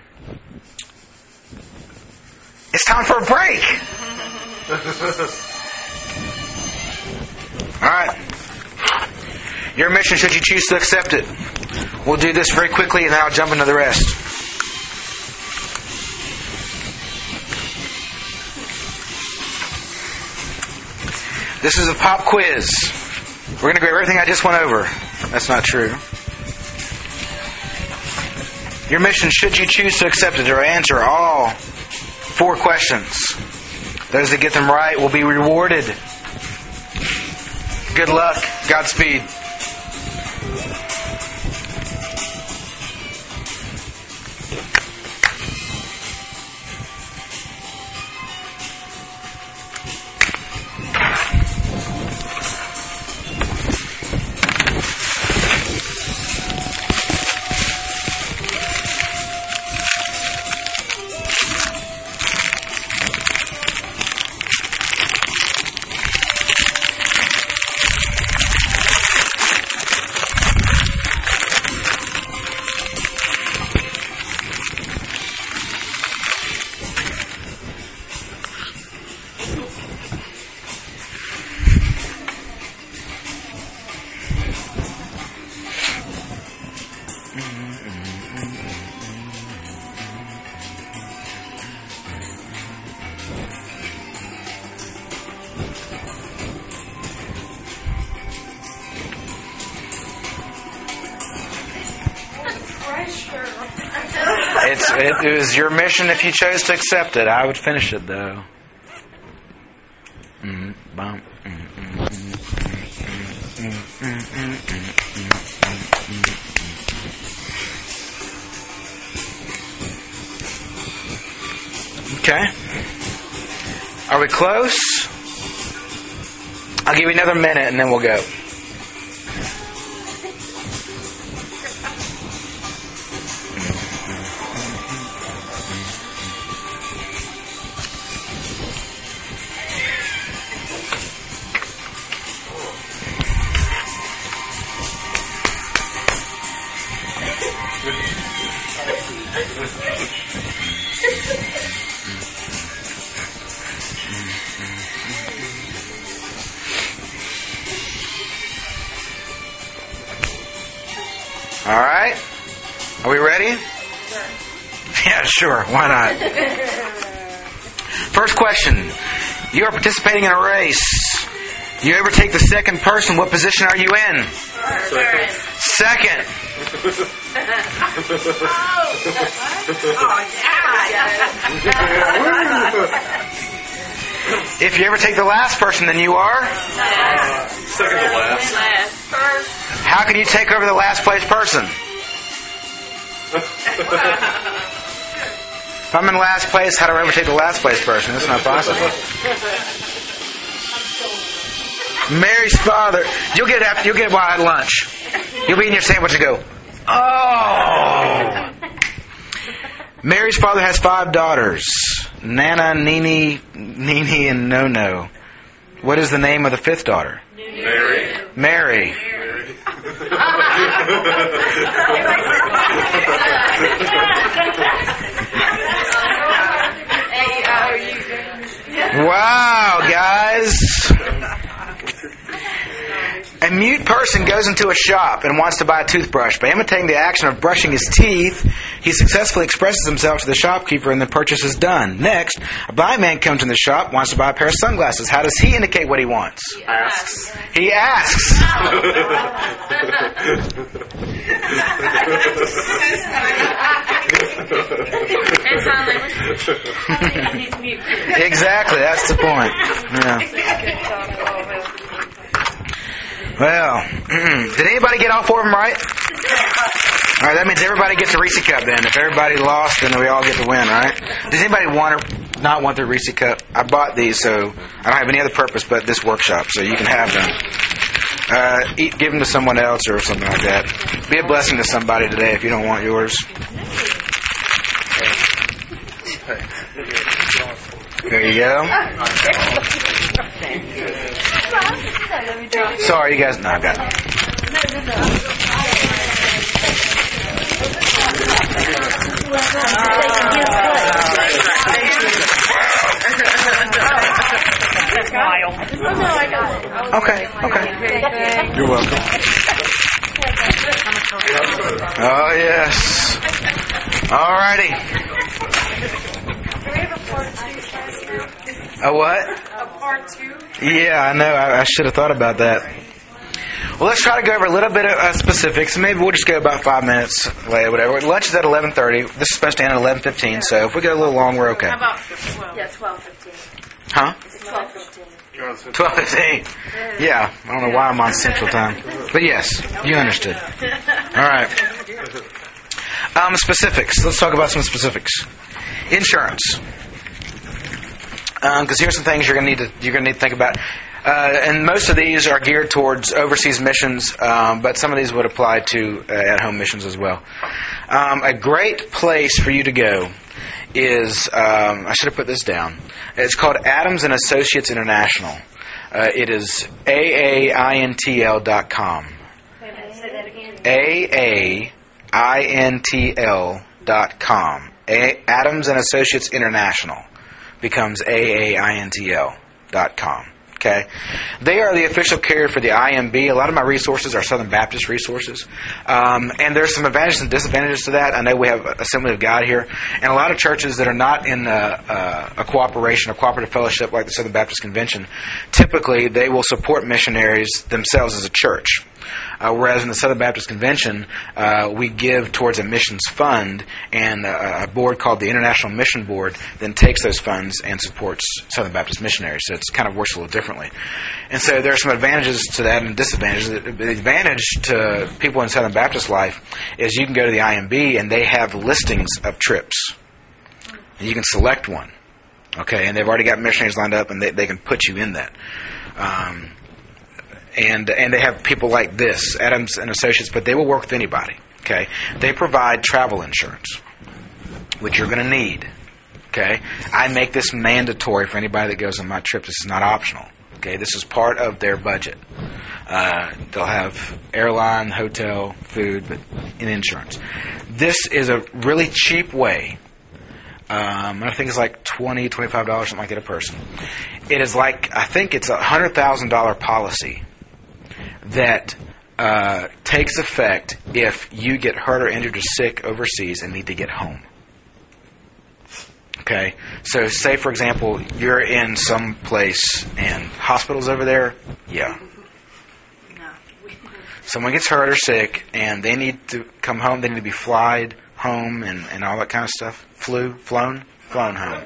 S1: It's time for a break. All right. Your mission, should you choose to accept it. We'll do this very quickly and then I'll jump into the rest. This is a pop quiz. We're going to go over everything I just went over. That's not true. Your mission, should you choose to accept it, or answer all 4 questions. Those that get them right will be rewarded. Good luck. Godspeed. It was your mission if you chose to accept it. I would finish it, though. Okay. Are we close? I'll give you another minute and then we'll go. All right. Are we ready? Sure. Yeah, sure. Why not? First question. You are participating in a race. You overtake the second person. What position are you in? Second. If you ever take the last person, then you are?
S3: Second to last.
S1: How can you take over the last place person? If I'm in last place, how do I overtake the last place person? That's not possible. Mary's father. You'll get it while at lunch. You'll be in your sandwich and go, oh! Mary's father has 5 daughters. Nana, Nini, and No-No. What is the name of the 5th daughter? Mary. Wow, guys. A mute person goes into a shop and wants to buy a toothbrush. By imitating the action of brushing his teeth, he successfully expresses himself to the shopkeeper and the purchase is done. Next, a blind man comes in the shop, wants to buy a pair of sunglasses. How does he indicate what he wants?
S3: Asks.
S1: He asks. Exactly, that's the point. Yeah. Well, did anybody get all 4 of them right? All right, that means everybody gets a Reese cup then. If everybody lost, then we all get to win, right? Does anybody want or not want their Reese cup? I bought these, so I don't have any other purpose but this workshop, so you can have them. Give them to someone else or something like that. Be a blessing to somebody today if you don't want yours. There you go. Sorry, you guys. No, I got it. Okay. You're welcome. Oh, yes. All righty. A what?
S2: part two?
S1: Yeah, I know. I should have thought about that. Well, let's try to go over a little bit of specifics. Maybe we'll just go about 5 minutes late, whatever. Lunch is at 11:30. This is supposed to end at 11:15, so if we go a little long, we're okay.
S2: How about 12?
S8: Yeah, 12:15.
S1: Huh?
S8: It's 12:15.
S1: 12:15. Yeah, I don't know why I'm on Central Time. But yes, you understood. All right. Specifics. Let's talk about some specifics. Insurance. Because here's some things you're going to need to think about. And most of these are geared towards overseas missions, but some of these would apply to at-home missions as well. A great place for you to go is, I should have put this down. It's called Adams and Associates International. It is AAINTL.com.
S7: Say that again.
S1: AAINTL.com. Adams and Associates International becomes AAINTL.com. Okay, they are the official carrier for the IMB. A lot of my resources are Southern Baptist resources, and there's some advantages and disadvantages to that. I know we have Assembly of God here, and a lot of churches that are not in a cooperation, a cooperative fellowship like the Southern Baptist Convention, typically they will support missionaries themselves as a church. Whereas in the Southern Baptist Convention, we give towards a missions fund, and a board called the International Mission Board then takes those funds and supports Southern Baptist missionaries. So it kind of works a little differently. And so there are some advantages to that and disadvantages. The advantage to people in Southern Baptist life is you can go to the IMB and they have listings of trips. And you can select one. Okay, and they've already got missionaries lined up, and they can put you in that. And they have people like this, Adams and Associates, but they will work with anybody. Okay, they provide travel insurance, which you're going to need. Okay, I make this mandatory for anybody that goes on my trip. This is not optional. Okay, this is part of their budget. They'll have airline, hotel, food, but in insurance. This is a really cheap way. I think it's like $20, $25, something like that a person. It is like, I think it's $100,000 policy that takes effect if you get hurt or injured or sick overseas and need to get home. Okay, so say for example you're in some place and hospitals over there. Yeah. Someone gets hurt or sick and they need to come home. They need to be flied home and all that kind of stuff. Flown home.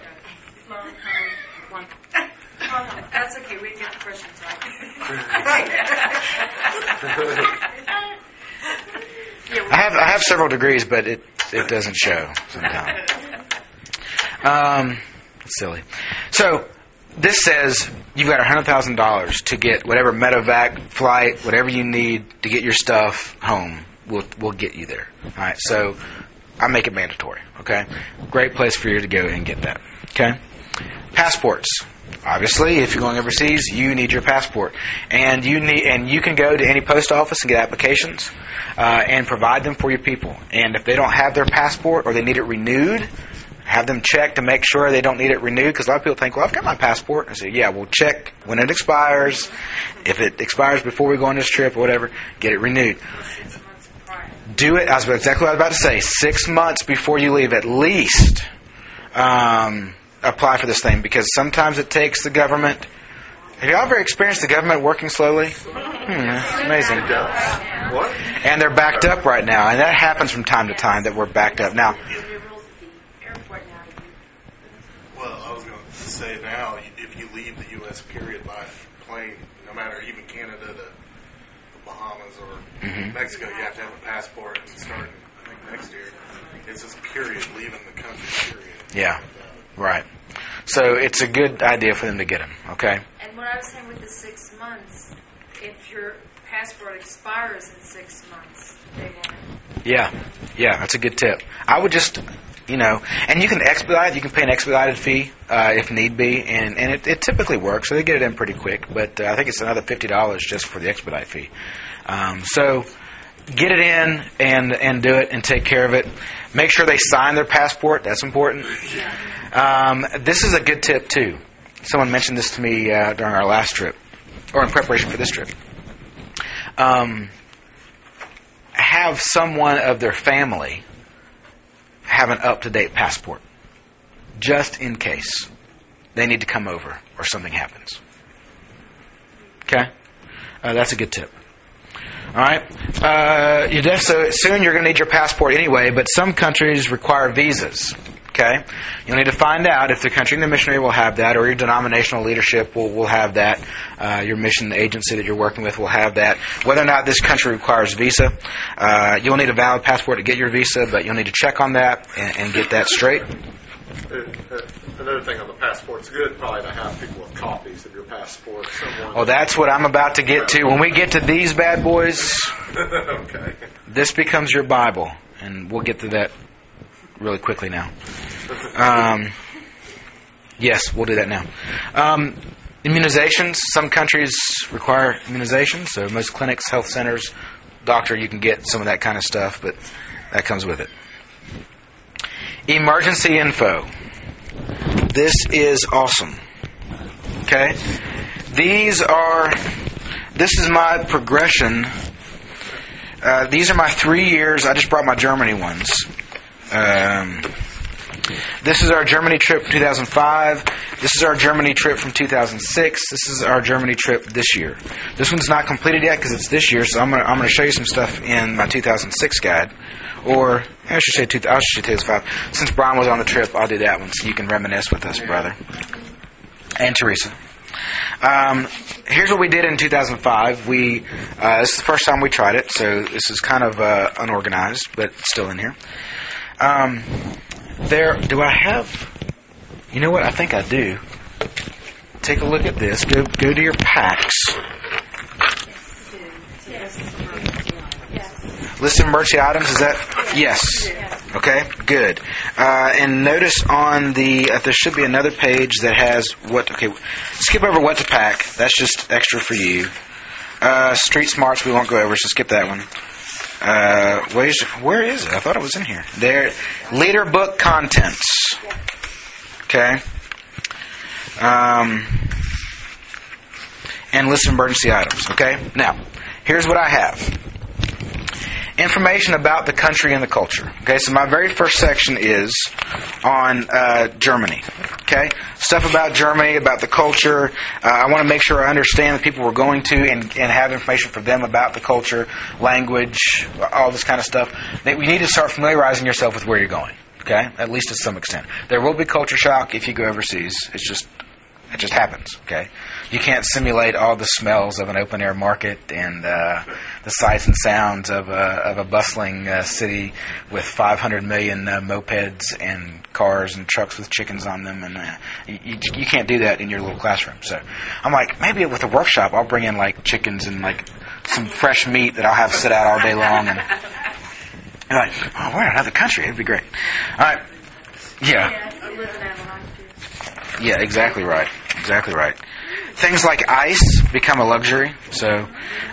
S2: That's okay. We get the question talk.
S1: I have several degrees, but it doesn't show sometimes. Silly. So this says you've got $100,000 to get whatever medevac flight, whatever you need to get your stuff home. We'll get you there. All right. So I make it mandatory. Okay. Great place for you to go and get that. Okay. Passports. Obviously, if you're going overseas, you need your passport, and you can go to any post office and get applications and provide them for your people. And if they don't have their passport or they need it renewed, have them check to make sure they don't need it renewed. Because a lot of people think, "Well, I've got my passport." I say, "Yeah, we'll check when it expires. If it expires before we go on this trip or whatever, get it renewed." Do it. That's exactly what I was about to say. 6 months before you leave, at least. Apply for this thing, because sometimes it takes the government. Have you ever experienced the government working slowly? It's amazing.
S3: What?
S1: And they're backed up right now, and that happens from time to time that we're backed up. Now,
S6: Well, I was going to say now, if you leave the U.S. period by plane, no matter even Canada to the Bahamas or Mexico, you have to have a passport and starting, I think, next year. It's this period, leaving the country period.
S1: yeah, right. So it's a good idea for them to get them, okay?
S8: And what I was saying with the 6 months, if your passport expires in 6 months, they won't.
S1: Yeah, that's a good tip. I would just, and you can expedite. You can pay an expedited fee if need be, and it typically works. So they get it in pretty quick. But I think it's another $50 just for the expedite fee. So get it in and do it and take care of it. Make sure they sign their passport. That's important. This is a good tip too. Someone mentioned this to me during our last trip, or in preparation for this trip. Have someone of their family have an up-to-date passport, just in case they need to come over or something happens. Okay? That's a good tip. All right? So soon you're going to need your passport anyway, but some countries require visas. Okay? You'll need to find out if the country and the missionary will have that, or your denominational leadership will have that. Your mission agency that you're working with will have that. Whether or not this country requires visa, you'll need a valid passport to get your visa, but you'll need to check on that and get that straight.
S3: Another thing on the passport, it's good probably to have people with copies of your passport.
S1: Oh, that's what I'm about to get to. When we get to these bad boys,
S3: okay.
S1: This becomes your Bible, and we'll get to that really quickly now. Yes, we'll do that now. Immunizations. Some countries require immunizations, so most clinics, health centers, doctor, you can get some of that kind of stuff, but that comes with it. Emergency info. This is awesome. Okay? This is my progression. These are my 3 years. I just brought my Germany ones. This is our Germany trip from 2005. This is our Germany trip from 2006. This is our Germany trip this year. This one's not completed yet because it's this year, so I'm going to show you some stuff in my 2006 guide. Or, I should say 2005. Since Brian was on the trip, I'll do that one so you can reminisce with us, brother. And Teresa. Here's what we did in 2005. This is the first time we tried it, so this is kind of unorganized, but still in here. Do I have... You know what? I think I do. Take a look at this. Go to your packs. List of emergency items, is that? Yes. Okay, good. And notice on there should be another page that has skip over what to pack. That's just extra for you. Street smarts we won't go over, so skip that one. Where is it? I thought it was in here. There. Leader book contents. Okay. And list of emergency items. Okay. Now, here's what I have. Information about the country and the culture. Okay, so my very first section is on Germany. Okay, stuff about Germany, about the culture. I want to make sure I understand the people we're going to and have information for them about the culture, language, all this kind of stuff. We need to start familiarizing yourself with where you're going. Okay, at least to some extent. There will be culture shock if you go overseas. It just happens. Okay. You can't simulate all the smells of an open-air market and the sights and sounds of a bustling city with 500 million mopeds and cars and trucks with chickens on them, and you can't do that in your little classroom. So I'm like, maybe with a workshop I'll bring in like chickens and like some fresh meat that I'll have sit out all day long, and you're like, oh, we're in another country. It'd be great. All right. Yeah. Yeah, exactly right. Exactly right. Things like ice become a luxury. So,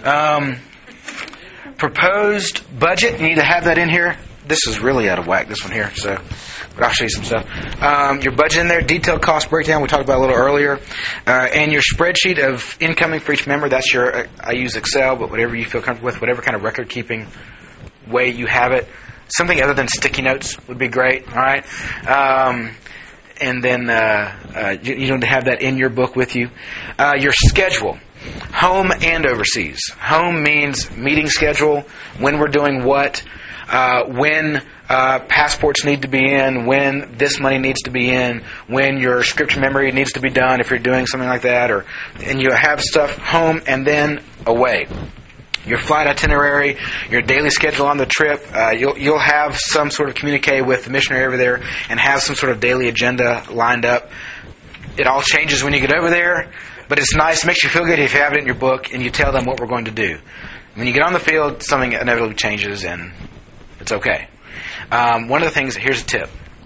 S1: proposed budget, you need to have that in here. This is really out of whack, this one here. So, but I'll show you some stuff. Your budget in there, detailed cost breakdown, we talked about a little earlier. And your spreadsheet of incoming for each member, that's your, I use Excel, but whatever you feel comfortable with, whatever kind of record keeping way you have it. Something other than sticky notes would be great, all right? And then you don't have that in your book with you. Your schedule, home and overseas. Home means meeting schedule, when we're doing what, when passports need to be in, when this money needs to be in, when your scripture memory needs to be done if you're doing something like that, and you have stuff home and then away. Your flight itinerary, your daily schedule on the trip. You'll have some sort of communique with the missionary over there and have some sort of daily agenda lined up. It all changes when you get over there, but it's nice. It makes you feel good if you have it in your book and you tell them what we're going to do. When you get on the field, something inevitably changes and it's okay. One of the things, here's a tip.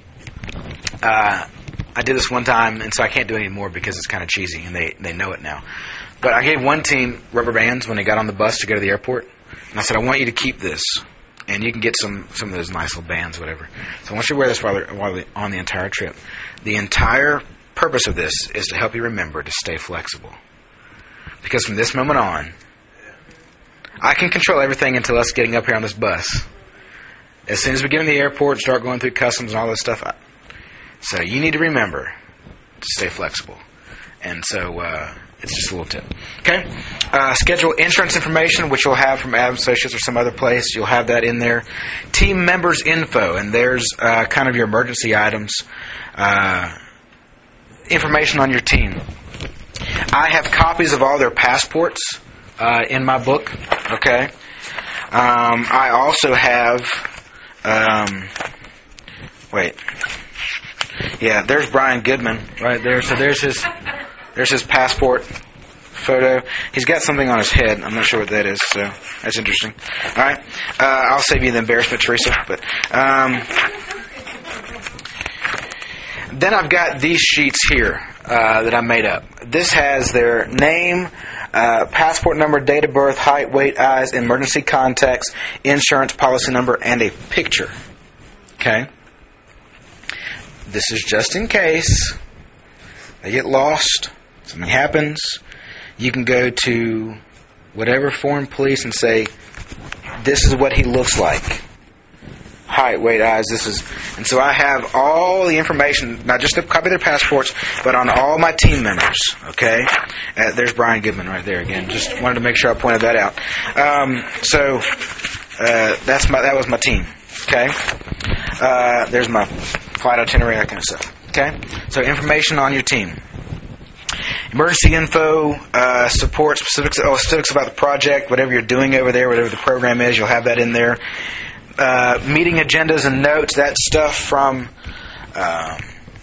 S1: I did this one time, and so I can't do it anymore because it's kind of cheesy and they know it now. But I gave one team rubber bands when they got on the bus to go to the airport. And I said, I want you to keep this. And you can get some of those nice little bands, whatever. So I want you to wear this while on the entire trip. The entire purpose of this is to help you remember to stay flexible. Because from this moment on, I can control everything until us getting up here on this bus. As soon as we get in the airport and start going through customs and all this stuff, so you need to remember to stay flexible. And so it's just a little tip. Okay? Schedule insurance information, which you'll have from Adams Associates or some other place. You'll have that in there. Team members info, and there's kind of your emergency items. Information on your team. I have copies of all their passports in my book. Okay? I also have... there's Brian Goodman right there. So there's his passport photo. He's got something on his head. I'm not sure what that is, so that's interesting. All right. I'll save you the embarrassment, Teresa. But then I've got these sheets here that I made up. This has their name, passport number, date of birth, height, weight, eyes, emergency contacts, insurance policy number, and a picture. Okay? This is just in case they get lost, something happens. You can go to whatever foreign police and say, this is what he looks like. Height, weight, eyes, and so I have all the information, not just a copy of their passports, but on all my team members. Okay? There's Brian Goodman right there again. Just wanted to make sure I pointed that out. That was my team. Okay? There's my flight itinerary, that kind of stuff. Okay? So information on your team. Emergency info, support, specifics about the project, whatever you're doing over there, whatever the program is, you'll have that in there. Meeting agendas and notes, that stuff from at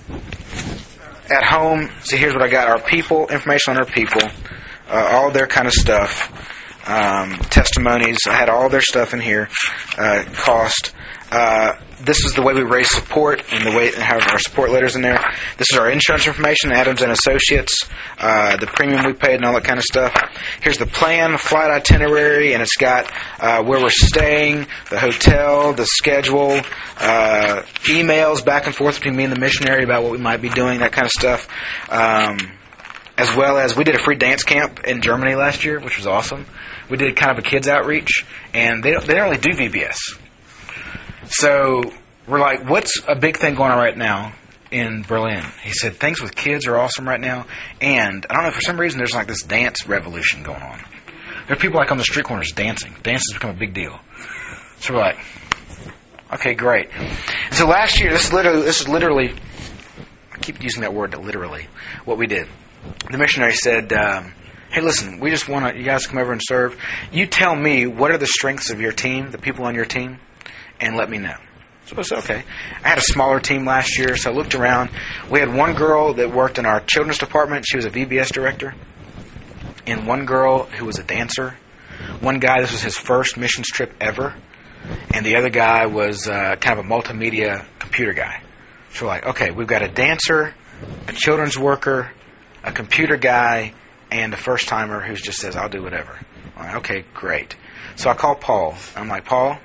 S1: home. So here's what I got. Our people, information on our people, all their kind of stuff. Testimonies, I had all their stuff in here. Cost. This is the way we raise support and the way and have our support letters in there. This is our insurance information, Adams and Associates, the premium we paid and all that kind of stuff. Here's the plan, flight itinerary, and it's got where we're staying, the hotel, the schedule, emails back and forth between me and the missionary about what we might be doing, that kind of stuff. As well as we did a free dance camp in Germany last year, which was awesome. We did kind of a kids outreach, and they don't really do VBS. So we're like, what's a big thing going on right now in Berlin? He said, things with kids are awesome right now. And I don't know, for some reason, there's like this dance revolution going on. There are people like on the street corners dancing. Dance has become a big deal. So we're like, okay, great. And so last year, this is literally, I keep using that word, literally, what we did. The missionary said, hey, listen, we just want you guys to come over and serve. You tell me what are the strengths of your team, the people on your team, and let me know. So I said, okay. I had a smaller team last year, so I looked around. We had one girl that worked in our children's department. She was a VBS director. And one girl who was a dancer. One guy, this was his first missions trip ever. And the other guy was kind of a multimedia computer guy. So we're like, okay, we've got a dancer, a children's worker, a computer guy, and a first-timer who just says, I'll do whatever. I'm like, okay, great. So I call Paul. I'm like, Paul,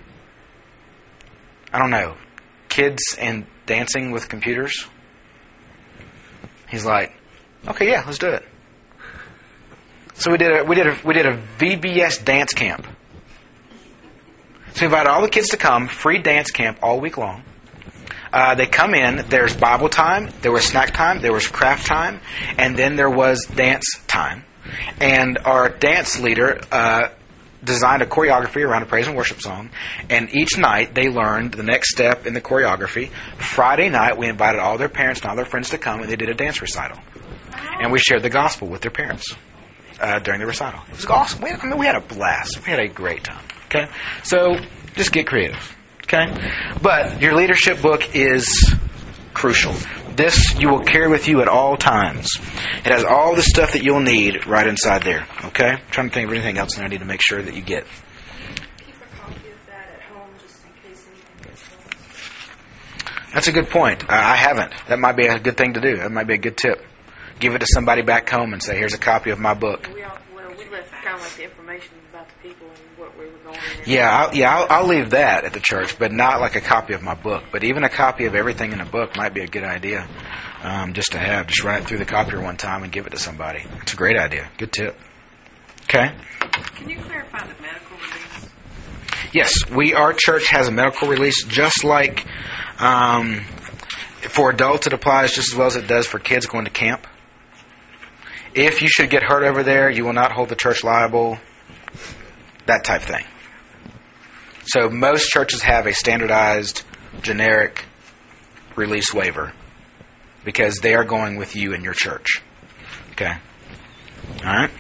S1: I don't know, kids and dancing with computers? He's like, okay, yeah, let's do it. So we did a VBS dance camp. So we invited all the kids to come, free dance camp all week long. They come in, there's Bible time, there was snack time, there was craft time, and then there was dance time. And our dance leader designed a choreography around a praise and worship song, and each night they learned the next step in the choreography. Friday night we invited all their parents and all their friends to come, and they did a dance recital. And we shared the gospel with their parents during the recital. It was awesome. We had a blast. We had a great time. Okay? So just get creative. Okay? But your leadership book is crucial. This you will carry with you at all times. It has all the stuff that you'll need right inside there. Okay? I'm trying to think of anything else that I need to make sure that you get.
S8: Keep a copy of that at home just in case anything gets lost.
S1: That's a good point. I haven't. That might be a good thing to do. That might be a good tip. Give it to somebody back home and say, here's a copy of my book.
S5: We left kind of like the information about the people and what we were going in.
S1: I'll leave that at the church, but not like a copy of my book. But even a copy of everything in a book might be a good idea just to have. Just run it through the copier one time and give it to somebody. It's a great idea. Good tip. Okay?
S5: Can you clarify the medical release?
S1: Yes, our church has a medical release just like for adults it applies just as well as it does for kids going to camp. If you should get hurt over there, you will not hold the church liable. That type thing. So most churches have a standardized, generic release waiver because they are going with you and your church. Okay? All right?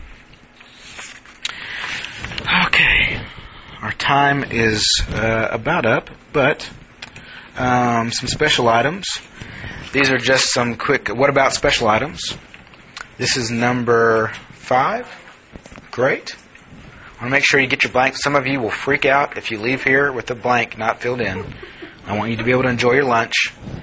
S1: Okay. Our time is about up, but some special items. These are just some quick... What about special items? This is number 5. Great. I want to make sure you get your blank. Some of you will freak out if you leave here with the blank not filled in. I want you to be able to enjoy your lunch.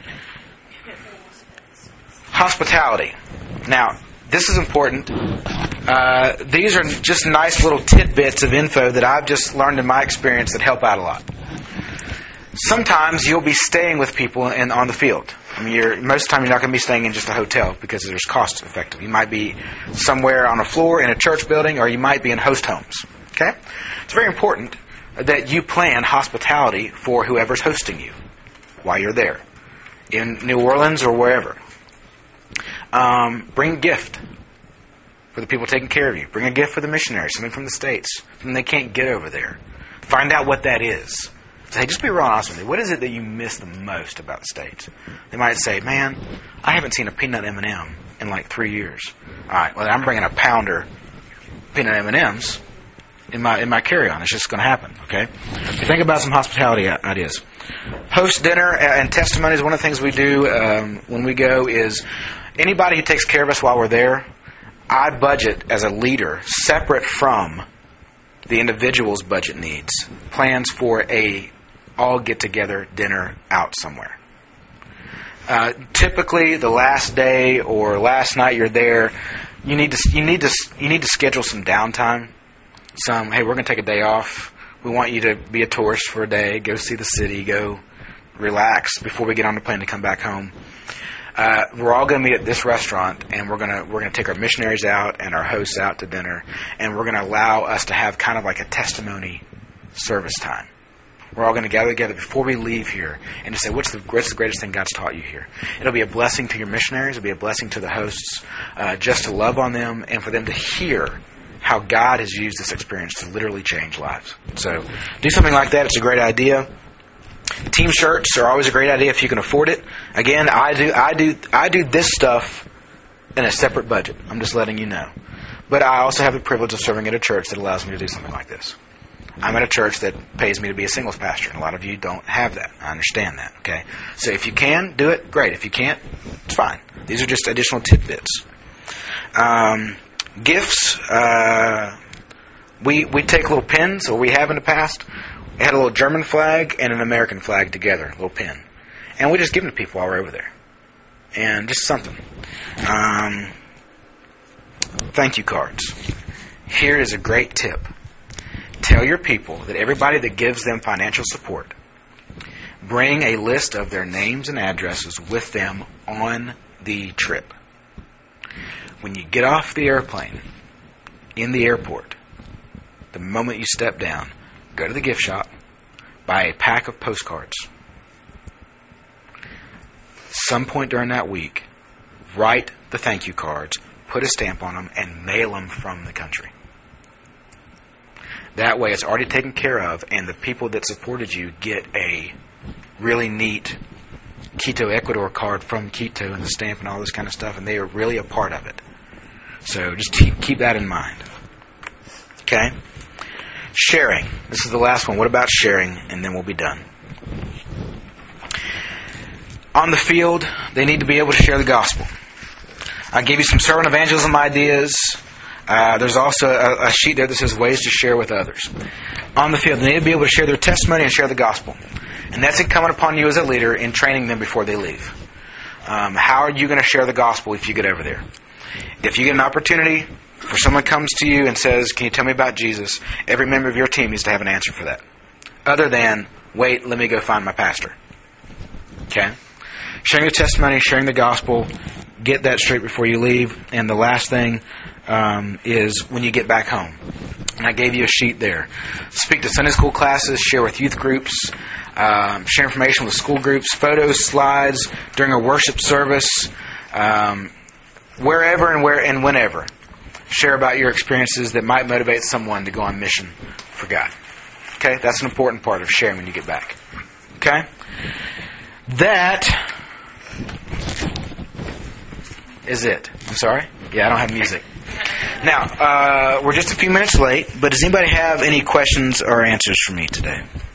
S1: Hospitality. Now, this is important. These are just nice little tidbits of info that I've just learned in my experience that help out a lot. Sometimes you'll be staying with people on the field. I mean, most of the time you're not going to be staying in just a hotel because there's cost effective. You might be somewhere on a floor in a church building, or you might be in host homes. Okay? It's very important that you plan hospitality for whoever's hosting you while you're there, in New Orleans or wherever. Bring a gift for the people taking care of you. Bring a gift for the missionaries, something from the States, something they can't get over there. Find out what that is. Say, just be real honest with me. What is it that you miss the most about the States? They might say, man, I haven't seen a peanut M&M in like 3 years. All right, well, I'm bringing a pounder peanut M&Ms in my carry-on. It's just going to happen, okay? Think about some hospitality ideas. Post-dinner and testimonies, one of the things we do when we go is anybody who takes care of us while we're there, I budget as a leader, separate from the individual's budget needs, plans for a all get-together dinner out somewhere. Typically, the last day or last night you're there, you need to schedule some downtime. Hey, we're going to take a day off. We want you to be a tourist for a day, go see the city, go relax before we get on the plane to come back home. We're all going to meet at this restaurant, and we're going to take our missionaries out and our hosts out to dinner, and we're going to allow us to have kind of like a testimony service time. We're all going to gather together before we leave here and to say, what's the greatest thing God's taught you here? It'll be a blessing to your missionaries. It'll be a blessing to the hosts, just to love on them and for them to hear how God has used this experience to literally change lives. So do something like that. It's a great idea. Team shirts are always a great idea if you can afford it. Again, I do this stuff in a separate budget. I'm just letting you know. But I also have the privilege of serving at a church that allows me to do something like this. I'm at a church that pays me to be a singles pastor, and a lot of you don't have that. I understand that, okay? So if you can, do it, great. If you can't, it's fine. These are just additional tidbits. Gifts, we take little pins, or we have in the past. We had a little German flag and an American flag together, a little pin. And we just give them to people while we're over there. And just something. Thank you cards. Here is a great tip. Tell your people that everybody that gives them financial support, bring a list of their names and addresses with them on the trip. When you get off the airplane, in the airport, the moment you step down, go to the gift shop, buy a pack of postcards. Some point during that week, write the thank you cards, put a stamp on them, and mail them from the country. That way it's already taken care of, and the people that supported you get a really neat Quito, Ecuador card from Quito and the stamp and all this kind of stuff, and they are really a part of it. So just keep that in mind. Okay? Sharing. This is the last one. What about sharing? And then we'll be done. On the field, they need to be able to share the gospel. I gave you some sermon evangelism ideas. There's also a sheet there that says ways to share with others. On the field, they need to be able to share their testimony and share the gospel. And that's incumbent upon you as a leader in training them before they leave. How are you going to share the gospel if you get over there? If you get an opportunity, or someone comes to you and says, can you tell me about Jesus? Every member of your team needs to have an answer for that. Other than, wait, let me go find my pastor. Okay? Sharing your testimony, sharing the gospel, get that straight before you leave. And the last thing is when you get back home. And I gave you a sheet there. Speak to Sunday school classes, share with youth groups, share information with school groups, photos, slides during a worship service. wherever and whenever. Share about your experiences that might motivate someone to go on mission for God. Okay? That's an important part of sharing when you get back. Okay? That is it. I'm sorry? Yeah, I don't have music. Now, we're just a few minutes late, but does anybody have any questions or answers for me today?